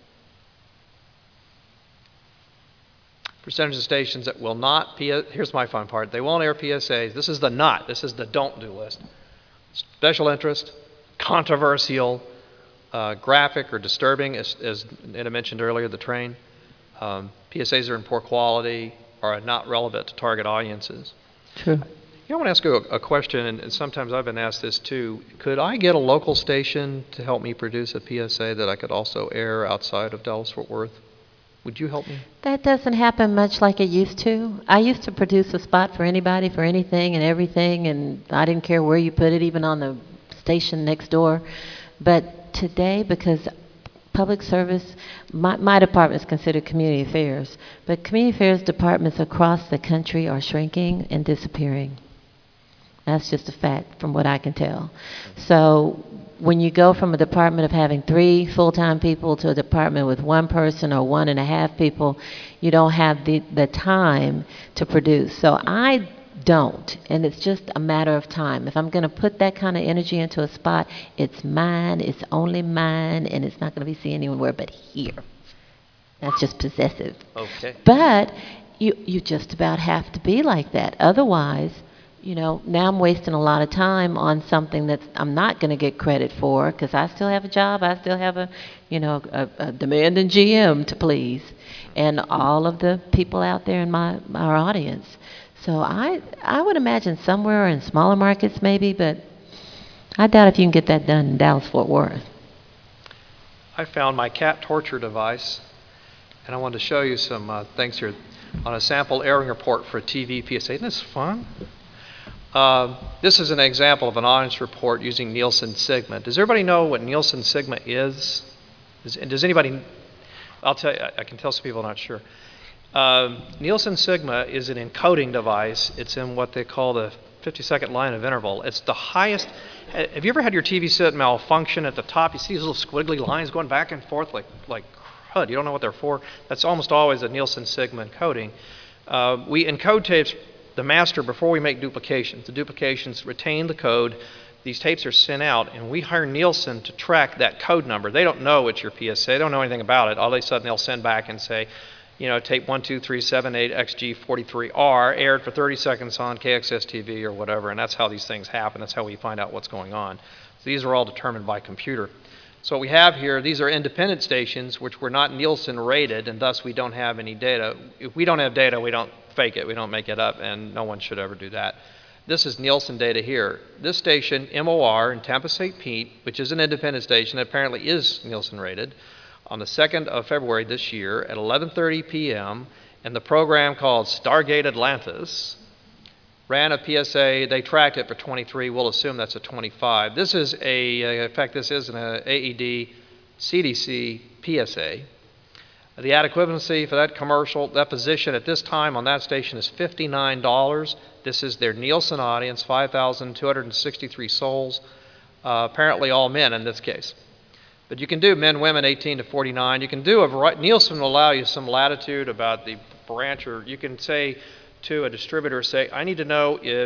A: Percentage of stations that will not, P S, here's my fun part, they won't air P S As. This is the not, this is the don't do list. Special interest, controversial, uh, graphic or disturbing, as, as Nita mentioned earlier, the train. Um, P S As are in poor quality, are not relevant to target audiences.
B: True.
A: You know, I want to ask you a, a question, and, and sometimes I've been asked this too. Could I get a local station to help me produce a P S A that I could also air outside of Dallas-Fort Worth? Would you help me?
B: That doesn't happen much like it used to. I used to produce a spot for anybody, for anything and everything, and I didn't care where you put it, even on the station next door. But today, because public service, my, my department is considered community affairs, but community affairs departments across the country are shrinking and disappearing. That's just a fact from what I can tell. So when you go from a department of having three full-time people to a department with one person or one and a half people, you don't have the, the time to produce. So I don't, and it's just a matter of time. If I'm going to put that kind of energy into a spot, it's mine, it's only mine, and it's not going to be seen anywhere but here. That's just possessive.
A: Okay.
B: But you, you just about have to be like that. Otherwise, you know, now I'm wasting a lot of time on something that I'm not going to get credit for because I still have a job. I still have a, you know, a, a demanding G M to please, and all of the people out there in my our audience. So I I would imagine somewhere in smaller markets maybe, but I doubt if you can get that done in Dallas-Fort Worth.
A: I found my cat torture device, and I wanted to show you some uh, things here on a sample airing report for a T V P S A. Isn't this fun? Uh, this is an example of an audience report using Nielsen Sigma. Does everybody know what Nielsen Sigma is? Does, does anybody? I'll tell you. I can tell some people are not sure. Uh, Nielsen Sigma is an encoding device. It's in what they call the fifty-second line of interval. It's the highest. Have you ever had your T V set malfunction at the top? You see these little squiggly lines going back and forth like like crud. You don't know what they're for. That's almost always a Nielsen Sigma encoding. Uh, we encode tapes. The master before we make duplications. The duplications retain the code. These tapes are sent out, and we hire Nielsen to track that code number. They don't know it's your P S A. They don't know anything about it. All of a sudden, they'll send back and say, you know, tape one two three seven eight X G forty-three R aired for thirty seconds on K X S T V or whatever, and that's how these things happen. That's how we find out what's going on. So these are all determined by computer. So what we have here, these are independent stations, which were not Nielsen rated, and thus we don't have any data. If we don't have data, we don't fake it, we don't make it up, and no one should ever do that. This is Nielsen data here. This station, M O R in Tampa Saint Pete, which is an independent station that apparently is Nielsen rated, on the second of February this year at eleven thirty p m in the program called Stargate Atlantis, ran a P S A. They tracked it for twenty-three. We'll assume that's a twenty-five. This is a, in fact, this is an A E D C D C P S A. The ad equivalency for that commercial, that position at this time on that station is fifty-nine dollars. This is their Nielsen audience, five thousand two hundred sixty-three souls, uh, apparently all men in this case. But you can do men, women, eighteen to forty-nine. You can do a variety. Nielsen will allow you some latitude about the branch, or you can say to a distributor, say, I need to know if,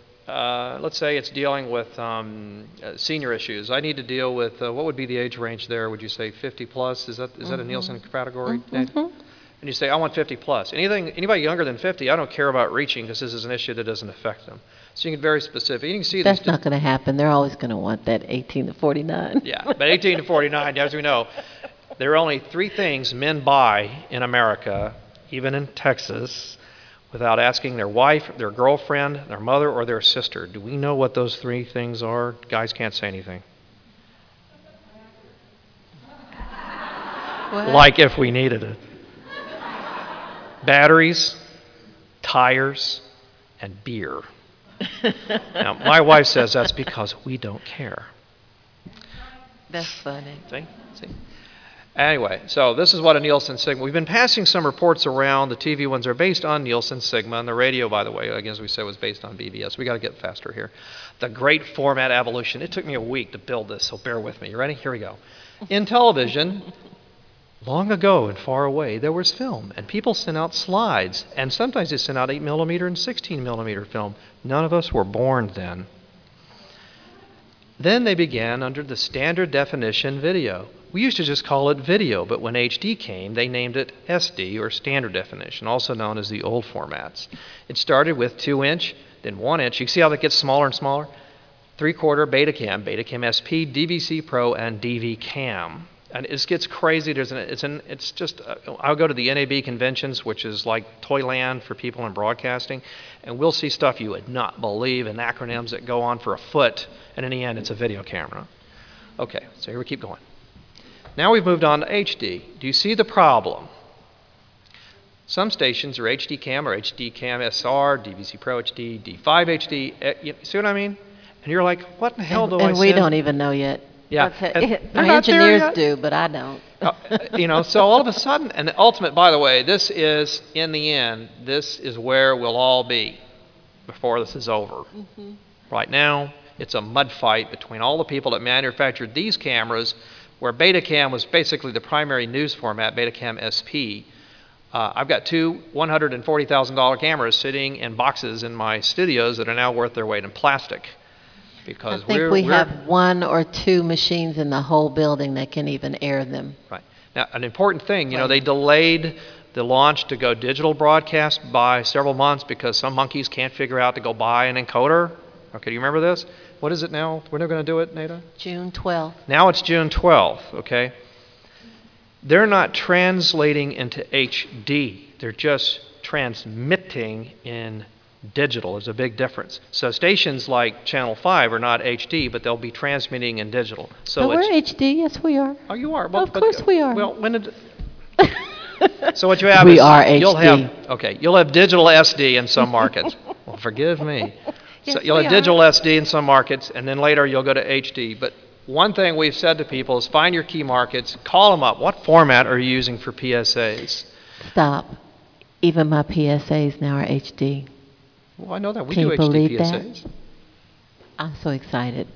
A: uh, let's say it's dealing with um, uh, senior issues. I need to deal with, uh, what would be the age range there? Would you say fifty plus? Is that, is mm-hmm. that a Nielsen category?
B: Mm-hmm.
A: And you say, I want fifty plus. Anything, anybody younger than fifty, I don't care about reaching because this is an issue that doesn't affect them. So you can get very specific. You can see
B: That's
A: these
B: not going to happen. They're always going to want that eighteen to forty-nine.
A: Yeah, but eighteen to forty-nine, as we know, there are only three things men buy in America, even in Texas, without asking their wife, their girlfriend, their mother, or their sister. Do we know what those three things are? Guys can't say anything.
B: What?
A: Like if we needed it. batteries, tires, and beer. Now, my wife says that's because we don't care.
B: That's funny.
A: See? See? Anyway, so this is what a Nielsen Sigma. We've been passing some reports around. The T V ones are based on Nielsen Sigma, and the radio, by the way, again, as we said, was based on B B S. We got to get faster here. The great format evolution. It took me a week to build this, so bear with me. You ready? Here we go. In television, long ago and far away, there was film, and people sent out slides, and sometimes they sent out eight millimeter and sixteen millimeter film. None of us were born then. Then they began under the standard definition video. We used to just call it video, but when H D came, they named it S D, or standard definition, also known as the old formats. It started with two inch, then one inch. You see how that gets smaller and smaller? three-quarter Betacam, Betacam S P, D V C Pro, and D V Cam. And it gets crazy. There's an, it's, an, it's just, uh, I'll go to the N A B conventions, which is like Toyland for people in broadcasting, and we'll see stuff you would not believe, and acronyms that go on for a foot, and in the end, it's a video camera. Okay, so here we keep going. Now we've moved on to H D. Do you see the problem? Some stations are H D Cam or H D Cam S R, D V C Pro H D, D five H D. Uh, you see what I mean? And you're like, what in the hell do
B: and,
A: I
B: and
A: say?
B: we don't even know yet.
A: Yeah.
B: My engineers do, but I don't.
A: uh, you know, so all of a sudden, and the ultimate, by the way, this is, in the end, this is where we'll all be before this is over. Mm-hmm. Right now, it's a mud fight between all the people that manufactured these cameras, where Betacam was basically the primary news format, Betacam S P. Uh, I've got two one hundred forty thousand dollar cameras sitting in boxes in my studios that are now worth their weight in plastic. Because
B: I think
A: we're,
B: we
A: we're,
B: have one or two machines in the whole building that can even air them.
A: Right. Now, an important thing, you know, they delayed the launch to go digital broadcast by several months because some monkeys can't figure out to go buy an encoder. Okay, do you remember this? What is it now? When are they going to do it, Nada?
B: June twelfth.
A: Now it's June twelfth, okay? They're not translating into H D. They're just transmitting in digital. There's a big difference. So stations like Channel five are not H D, but they'll be transmitting in digital. So
B: but we're
A: it's,
B: H D, yes we are.
A: Oh, you are? Well,
B: of course
A: but,
B: we are.
A: Well, when did... So what you have
B: we
A: is...
B: are H D.
A: You'll have, okay, you'll have digital S D in some markets. Well, forgive me.
B: Yes,
A: so you'll have
B: are.
A: digital S D in some markets, and then later you'll go to H D. But one thing we've said to people is find your key markets, call them up. What format are you using for P S As?
B: Stop. Even my P S As now are H D.
A: Well, I know that. We
B: Can
A: do
B: you
A: H D
B: believe
A: P S As.
B: that? I'm so excited.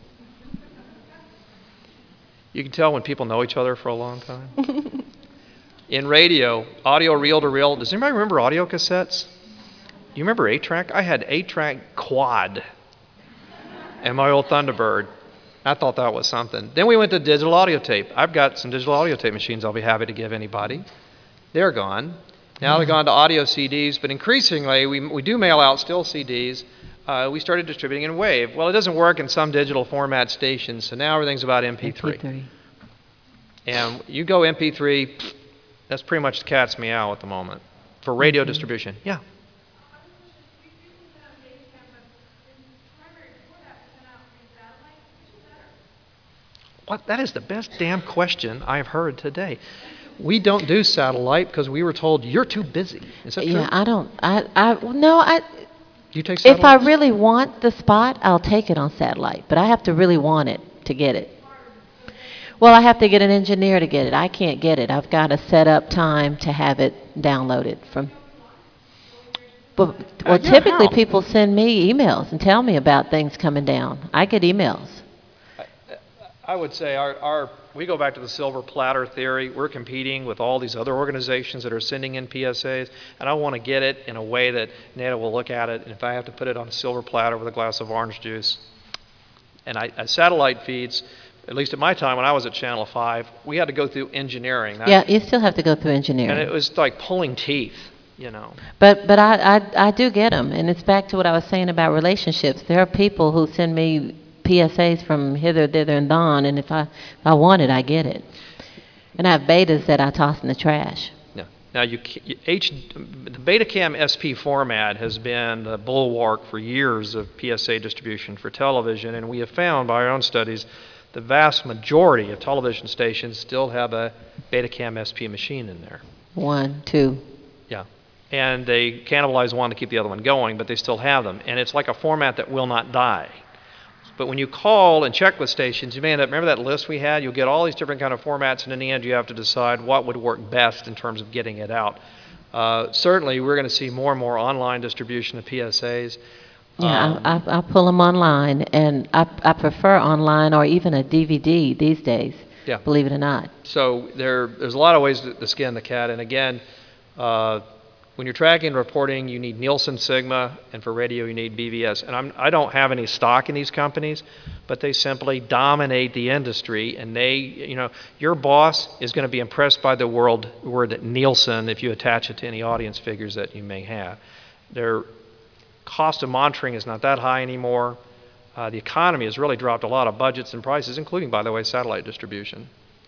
A: You can tell when people know each other for a long time. In radio, audio reel-to-reel. Does anybody remember audio cassettes? Do you remember eight track? I had eight track quad and my old Thunderbird. I thought that was something. Then we went to digital audio tape. I've got some digital audio tape machines I'll be happy to give anybody. They're gone. Now they've gone to audio C Ds, but increasingly we, we do mail out still C Ds. Uh, we started distributing in WAVE. Well, it doesn't work in some digital format stations, so now everything's about M P three. M P three. And you go M P three, that's pretty much the cat's meow at the moment for radio mm-hmm. distribution. Yeah. What? That is the best damn question I've heard today. We don't do satellite because we were told you're too busy. Is that true?
B: Yeah, I don't. I. I. No, I.
A: You take satellite?
B: If I really want the spot, I'll take it on satellite. But I have to really want it to get it. Well, I have to get an engineer to get it. I can't get it. I've got to set up time to have it downloaded from. But, well,
A: uh, yeah,
B: typically
A: how?
B: people send me emails and tell me about things coming down. I get emails.
A: I would say our, our we go back to the silver platter theory. We're competing with all these other organizations that are sending in P S As, and I want to get it in a way that Nada will look at it, and if I have to put it on a silver platter with a glass of orange juice. And I, I satellite feeds, at least at my time when I was at Channel five, we had to go through engineering. That,
B: yeah, you still have to go through engineering.
A: And it was like pulling teeth, you know.
B: But but I, I, I do get them, and it's back to what I was saying about relationships. There are people who send me P S As from hither, thither, and thon, and if I, if I want it, I get it. And I have betas that I toss in the trash.
A: Yeah. Now, you, you H, the Betacam S P format has been the bulwark for years of P S A distribution for television, and we have found by our own studies the vast majority of television stations still have a Betacam S P machine in there.
B: One, two.
A: Yeah. and they cannibalize one to keep the other one going, but they still have them. And it's like a format that will not die. But when you call and check with stations, you may end up, remember that list we had? You'll get all these different kind of formats, and in the end you have to decide what would work best in terms of getting it out. Uh, certainly, we're going to see more and more online distribution of P S As.
B: Yeah,
A: um,
B: I, I, I pull them online, and I, I prefer online or even a D V D these days,
A: yeah.
B: believe it or not.
A: So there, there's a lot of ways to, to skin the cat, and again, uh, when you're tracking and reporting, you need Nielsen Sigma, and for radio, you need B V S. And I'm, I don't have any stock in these companies, but they simply dominate the industry. And they, you know, your boss is going to be impressed by the word, word Nielsen if you attach it to any audience figures that you may have. Their cost of monitoring is not that high anymore. Uh, the economy has really dropped a lot of budgets and prices, including, by the way, satellite distribution.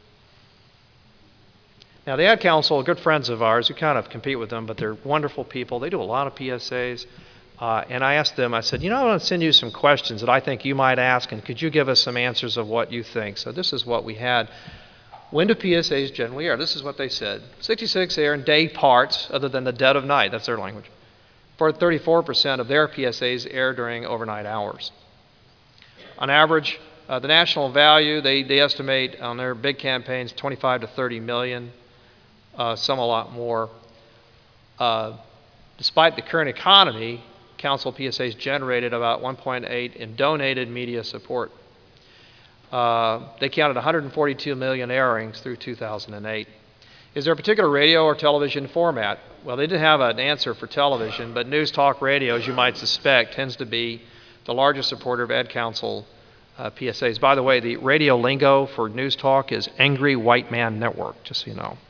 A: Now, the Ad Council are good friends of ours. We kind of compete with them, but they're wonderful people. They do a lot of P S As. Uh, and I asked them, I said, you know, I want to send you some questions that I think you might ask, and could you give us some answers of what you think? So this is what we had. When do P S As generally air? This is what they said. sixty-six air in day parts, other than the dead of night. That's their language. For thirty-four percent of their P S As air during overnight hours. On average, uh, the national value, they, they estimate on their big campaigns, twenty-five to thirty million. Uh, some a lot more. Uh, despite the current economy, Council P S As generated about one point eight in donated media support. Uh, they counted one hundred forty-two million airings through two thousand eight. Is there a particular radio or television format? Well, they didn't have an answer for television, but news talk radio, as you might suspect, tends to be the largest supporter of Ad Council uh, P S As. By the way, the radio lingo for news talk is Angry White Man Network, just so you know.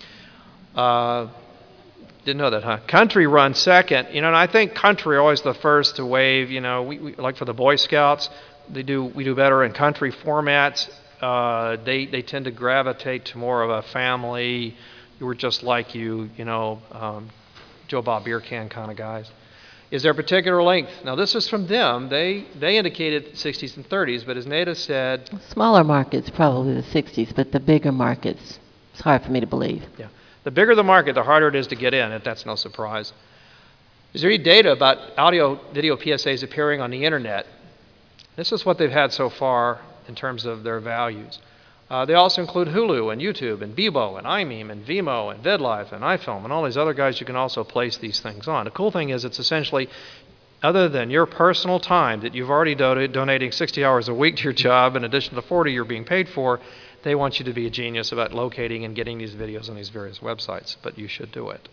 A: Uh, didn't know that, huh? Country runs second. You know, and I think country are always the first to wave. You know, we, we like for the Boy Scouts, they do we do better in country formats. Uh, they they tend to gravitate to more of a family. You were just like you, you know, um, Joe Bob beer can kind of guys. Is there a particular length? Now this is from them. They they indicated sixties and thirties, but as Nada said,
B: smaller markets probably the sixties, but the bigger markets, it's hard for me to believe.
A: Yeah. The bigger the market, the harder it is to get in, if that's no surprise. Is there any data about audio video P S As appearing on the internet? This is what they've had so far in terms of their values. Uh, they also include Hulu and YouTube and Bebo and iMeme and Vimeo and VidLive and iFilm and all these other guys you can also place these things on. The cool thing is it's essentially, other than your personal time that you've already donated, donating sixty hours a week to your job in addition to the forty you're being paid for, they want you to be a genius about locating and getting these videos on these various websites, but you should do it.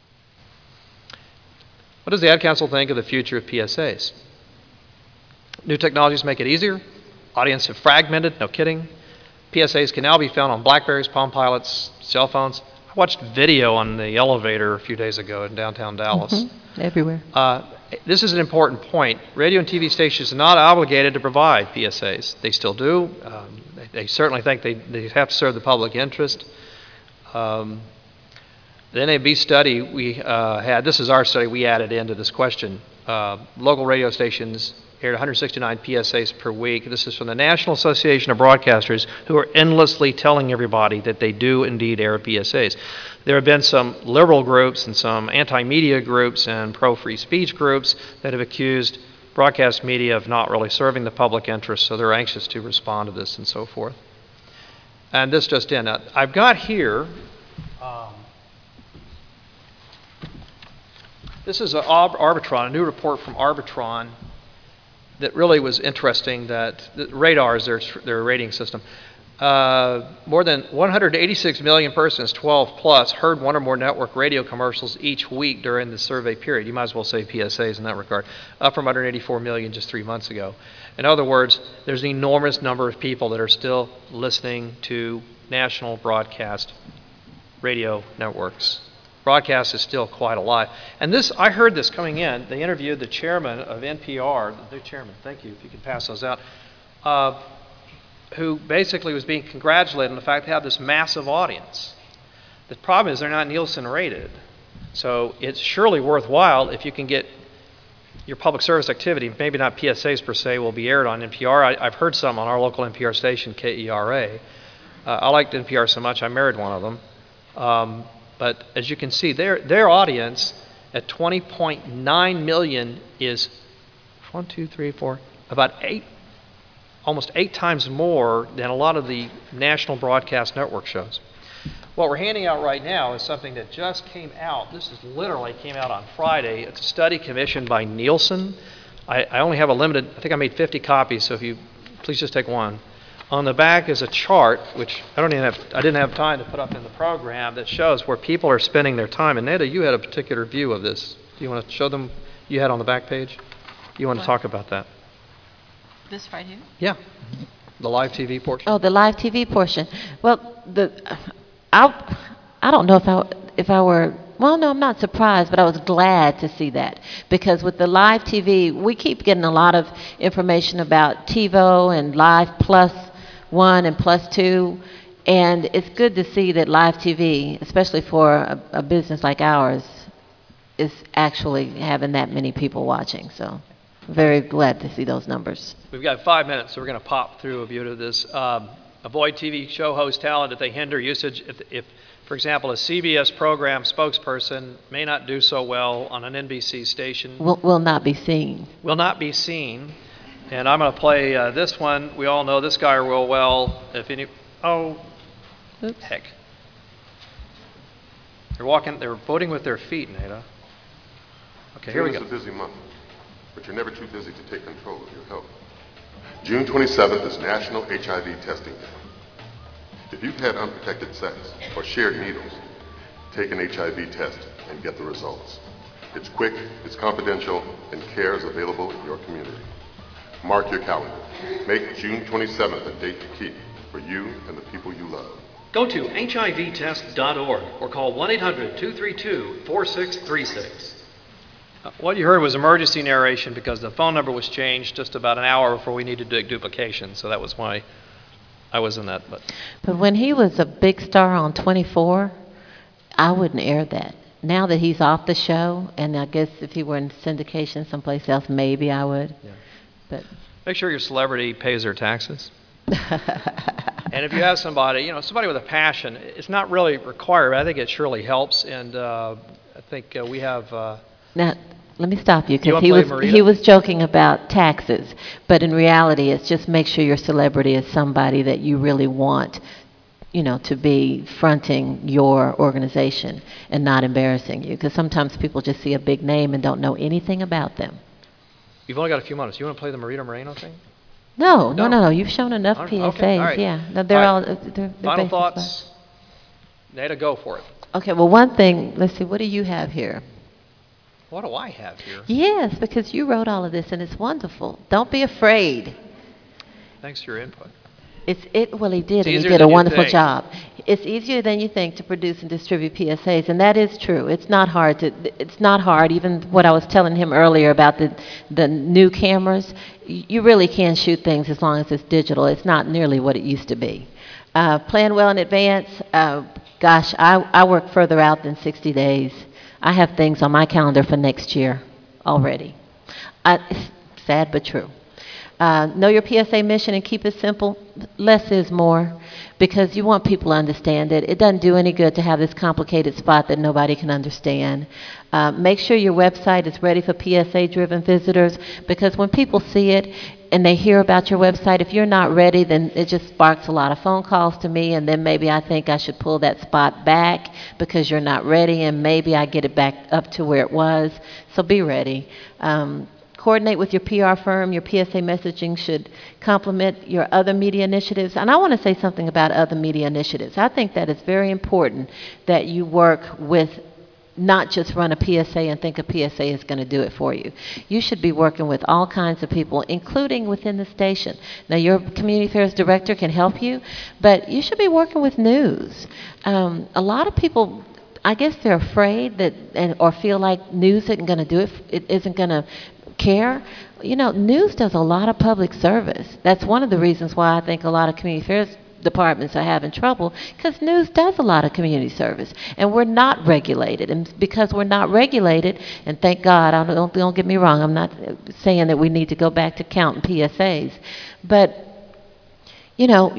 A: What does the Ad Council think of the future of P S As? New technologies make it easier. Audience have fragmented, no kidding. P S As can now be found on Blackberries, Palm Pilots, cell phones. I watched video on the elevator a few days ago in downtown Dallas.
B: Mm-hmm. Everywhere.
A: Uh, this is an important point. Radio and T V stations are not obligated to provide P S As. They still do. Um, they, they certainly think they, they have to serve the public interest. Um, the N A B study we uh, had, this is our study we added into this question. Uh, local radio stations aired one hundred sixty-nine P S As per week. This is from the National Association of Broadcasters, who are endlessly telling everybody that they do indeed air P S As. There have been some liberal groups and some anti-media groups and pro-free speech groups that have accused broadcast media of not really serving the public interest, so they're anxious to respond to this and so forth. And this just in. Now, I've got here, um, this is a Arbitron, a new report from Arbitron that really was interesting. That the radar is their, their rating system. Uh, more than one hundred eighty-six million persons, twelve plus, heard one or more network radio commercials each week during the survey period. You might as well say P S As in that regard, up from one hundred eighty-four million just three months ago. In other words, there's an enormous number of people that are still listening to national broadcast radio networks. Broadcast is still quite alive. And this, I heard this coming in. They interviewed the chairman of N P R, the new chairman, thank you, if you could pass those out, uh, who basically was being congratulated on the fact they have this massive audience. The problem is they're not Nielsen rated. So it's surely worthwhile if you can get your public service activity, maybe not P S As per se, will be aired on N P R. I, I've heard some on our local N P R station, K E R A. Uh, I liked N P R so much, I married one of them. Um, But as you can see, their, their audience at twenty point nine million is one, two, three, four, about eight, almost eight times more than a lot of the national broadcast network shows. What we're handing out right now is something that just came out. This is literally came out on Friday. It's a study commissioned by Nielsen. I, I only have a limited, I think I made fifty copies, so if you, please just take one. On the back is a chart, which I don't even have, I didn't have time to put up in the program, that shows where people are spending their time. And Neda, you had a particular view of this. Do you want to show them you had on the back page? You want to talk about that?
B: This right here?
A: Yeah. The live T V portion.
B: Oh, the live T V portion. Well, the I I don't know if I if I were well, no, I'm not surprised, but I was glad to see that, because with the live T V, we keep getting a lot of information about TiVo and Live Plus One and Plus Two, and it's good to see that live T V, especially for a, a business like ours, is actually having that many people watching. So, very glad to see those numbers.
A: We've got five minutes, so we're going to pop through a bit of this. Um, avoid T V show host talent if they hinder usage. If, if, for example, a C B S program spokesperson may not do so well on an N B C station.
B: Will, will not be seen.
A: Will not be seen. And I'm going to play uh, this one. We all know this guy real well. If any, oh,
B: Oops.
A: Heck. They're walking, they're voting with their feet, Neda. Okay, here we go.
I: June is a busy month, but you're never too busy to take control of your health. June twenty-seventh is National H I V Testing Day. If you've had unprotected sex or shared needles, take an H I V test and get the results. It's quick, it's confidential, and care is available in your community. Mark your calendar. Make June twenty-seventh a date to keep for you and the people you love.
A: Go to H I V test dot org or call one eight hundred two three two four six three six. Uh, what you heard was emergency narration because the phone number was changed just about an hour before we needed to do duplication, so that was why I was in that. But,
B: but when he was a big star on twenty-four, I wouldn't air that. Now that he's off the show, and I guess if he were in syndication someplace else, maybe I would.
A: Yeah.
B: But
A: make sure your celebrity pays their taxes. And if you have somebody, you know, somebody with a passion, it's not really required, but I think it surely helps. And uh, I think uh, we have... Uh,
B: now, let me stop you,
A: You
B: because
A: wanna
B: he
A: play
B: was
A: Marita?
B: he was joking about taxes, but in reality, it's just make sure your celebrity is somebody that you really want, you know, to be fronting your organization and not embarrassing you. Because sometimes people just see a big name and don't know anything about them.
A: You've only got a few minutes. You want to play the Marita Moreno thing?
B: No,
A: No.
B: no, no, no. You've shown enough
A: Okay,
B: P S As.
A: all right.
B: Yeah, no, they're
A: All
B: all.
A: right.
B: uh, They're, they're
A: Final
B: basic
A: thoughts? Neda, go for it.
B: stuff. Okay. Well, one thing. Let's see. What do you have here?
A: What do I have here?
B: Yes, because you wrote all of this, and it's wonderful. Don't be afraid.
A: Thanks for your input.
B: It's it. Well, he did,
A: It's
B: and he
A: easier
B: did
A: than
B: a
A: you
B: wonderful
A: think.
B: job. It's easier than you think to produce and distribute P S As, and that is true. It's not hard to. It's not hard. Even what I was telling him earlier about the the new cameras, y- you really can shoot things as long as it's digital. It's not nearly what it used to be. Uh, plan well in advance. Uh, gosh, I I work further out than sixty days. I have things on my calendar for next year already. I, it's sad but true. Uh, know your P S A mission and keep it simple. Less is more, because you want people to understand it. It doesn't do any good to have this complicated spot that nobody can understand. Uh, make sure your website is ready for P S A-driven visitors, because when people see it and they hear about your website, if you're not ready, then it just sparks a lot of phone calls to me, and then maybe I think I should pull that spot back because you're not ready, and maybe I get it back up to where it was. So be ready. Um, Coordinate with your P R firm. Your P S A messaging should complement your other media initiatives. And I want to say something about other media initiatives. I think that it's very important that you work with, not just run a P S A and think a P S A is going to do it for you. You should be working with all kinds of people, including within the station. Now, your community affairs director can help you, but you should be working with news. Um, a lot of people, I guess they're afraid that, and, or feel like news isn't going to do it, it isn't going to care. You know, news does a lot of public service. That's one of the reasons why I think a lot of community affairs departments are having trouble, because news does a lot of community service, and we're not regulated. And because we're not regulated, and thank God, I don't, don't get me wrong, I'm not saying that we need to go back to counting P S As, but you know,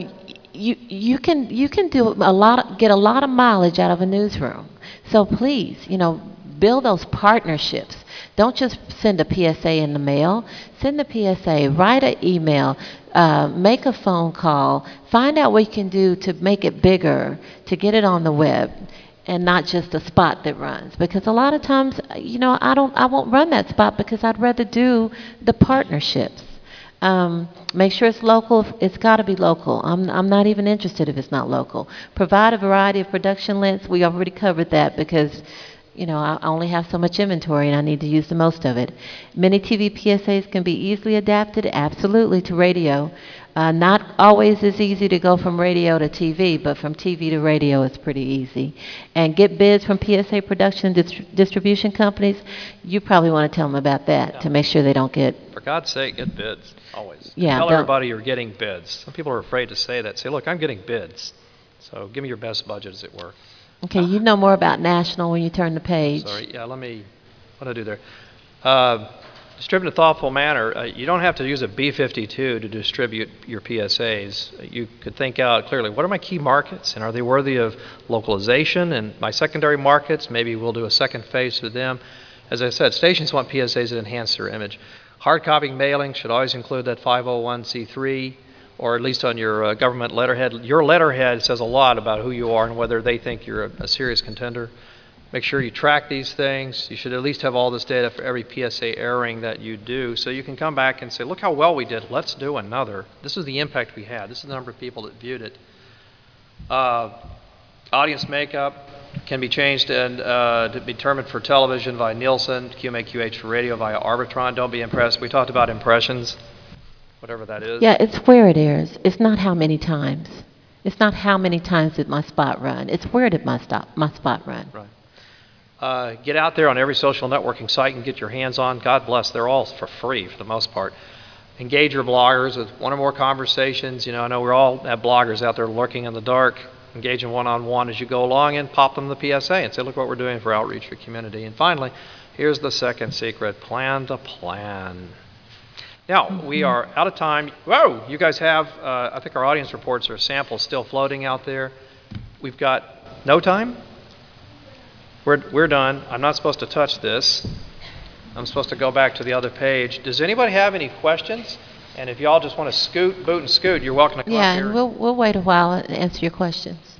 B: you you can you can do a lot, get a lot of mileage out of a newsroom. So please, you know, build those partnerships. Don't just send a P S A in the mail. Send the P S A, write an email, uh, make a phone call, find out what you can do to make it bigger, to get it on the web, and not just a spot that runs. Because a lot of times, you know, I don't, I won't run that spot because I'd rather do the partnerships. Um, make sure it's local. It's got to be local. I'm, I'm not even interested if it's not local. Provide a variety of production lengths. We already covered that because, you know, I only have so much inventory and I need to use the most of it. Many T V P S As can be easily adapted, absolutely, to radio. Uh, not always as easy to go from radio to T V, but from T V to radio is pretty easy. And get bids from P S A production dist- distribution companies. You probably want to tell them about that, yeah, to make sure they don't get...
A: For God's sake, get bids, always.
B: Yeah,
A: tell everybody you're getting bids. Some people are afraid to say that. Say, look, I'm getting bids. So give me your best budget, as it were.
B: Okay, you know more about national when you turn the page.
A: Sorry, yeah, let me, what do I do there? Uh, distribute in a thoughtful manner. Uh, you don't have to use a B fifty-two to distribute your P S As. You could think out clearly, what are my key markets, and are they worthy of localization? And my secondary markets, maybe we'll do a second phase with them. As I said, stations want P S As that enhance their image. Hard copy mailing should always include that five oh one c three, or at least on your uh, government letterhead. Your letterhead says a lot about who you are and whether they think you're a, a serious contender. Make sure you track these things. You should at least have all this data for every P S A airing that you do, so you can come back and say, look how well we did. Let's do another. This is the impact we had. This is the number of people that viewed it. Uh, audience makeup can be changed and uh, to be determined for television via Nielsen, Q M A Q H for radio via Arbitron. Don't be impressed. We talked about impressions, whatever that is.
B: Yeah, it's where it airs. It's not how many times. It's not how many times did my spot run. It's where did my stop my spot run.
A: Right. Uh, get out there on every social networking site and get your hands on. God bless, they're all for free for the most part. Engage your bloggers with one or more conversations. You know, I know we're all have bloggers out there lurking in the dark. Engage in one-on-one as you go along and pop them the P S A and say, look what we're doing for outreach for community. And finally, here's the second secret, plan to plan. Now, we are out of time. Whoa, you guys have, uh, I think our audience reports are samples still floating out there. We've got no time. We're, we're done. I'm not supposed to touch this. I'm supposed to go back to the other page. Does anybody have any questions? And if y'all just want to scoot, boot, and scoot, you're welcome to come
B: Yeah,
A: up here.
B: and we'll, we'll wait a while and answer your questions.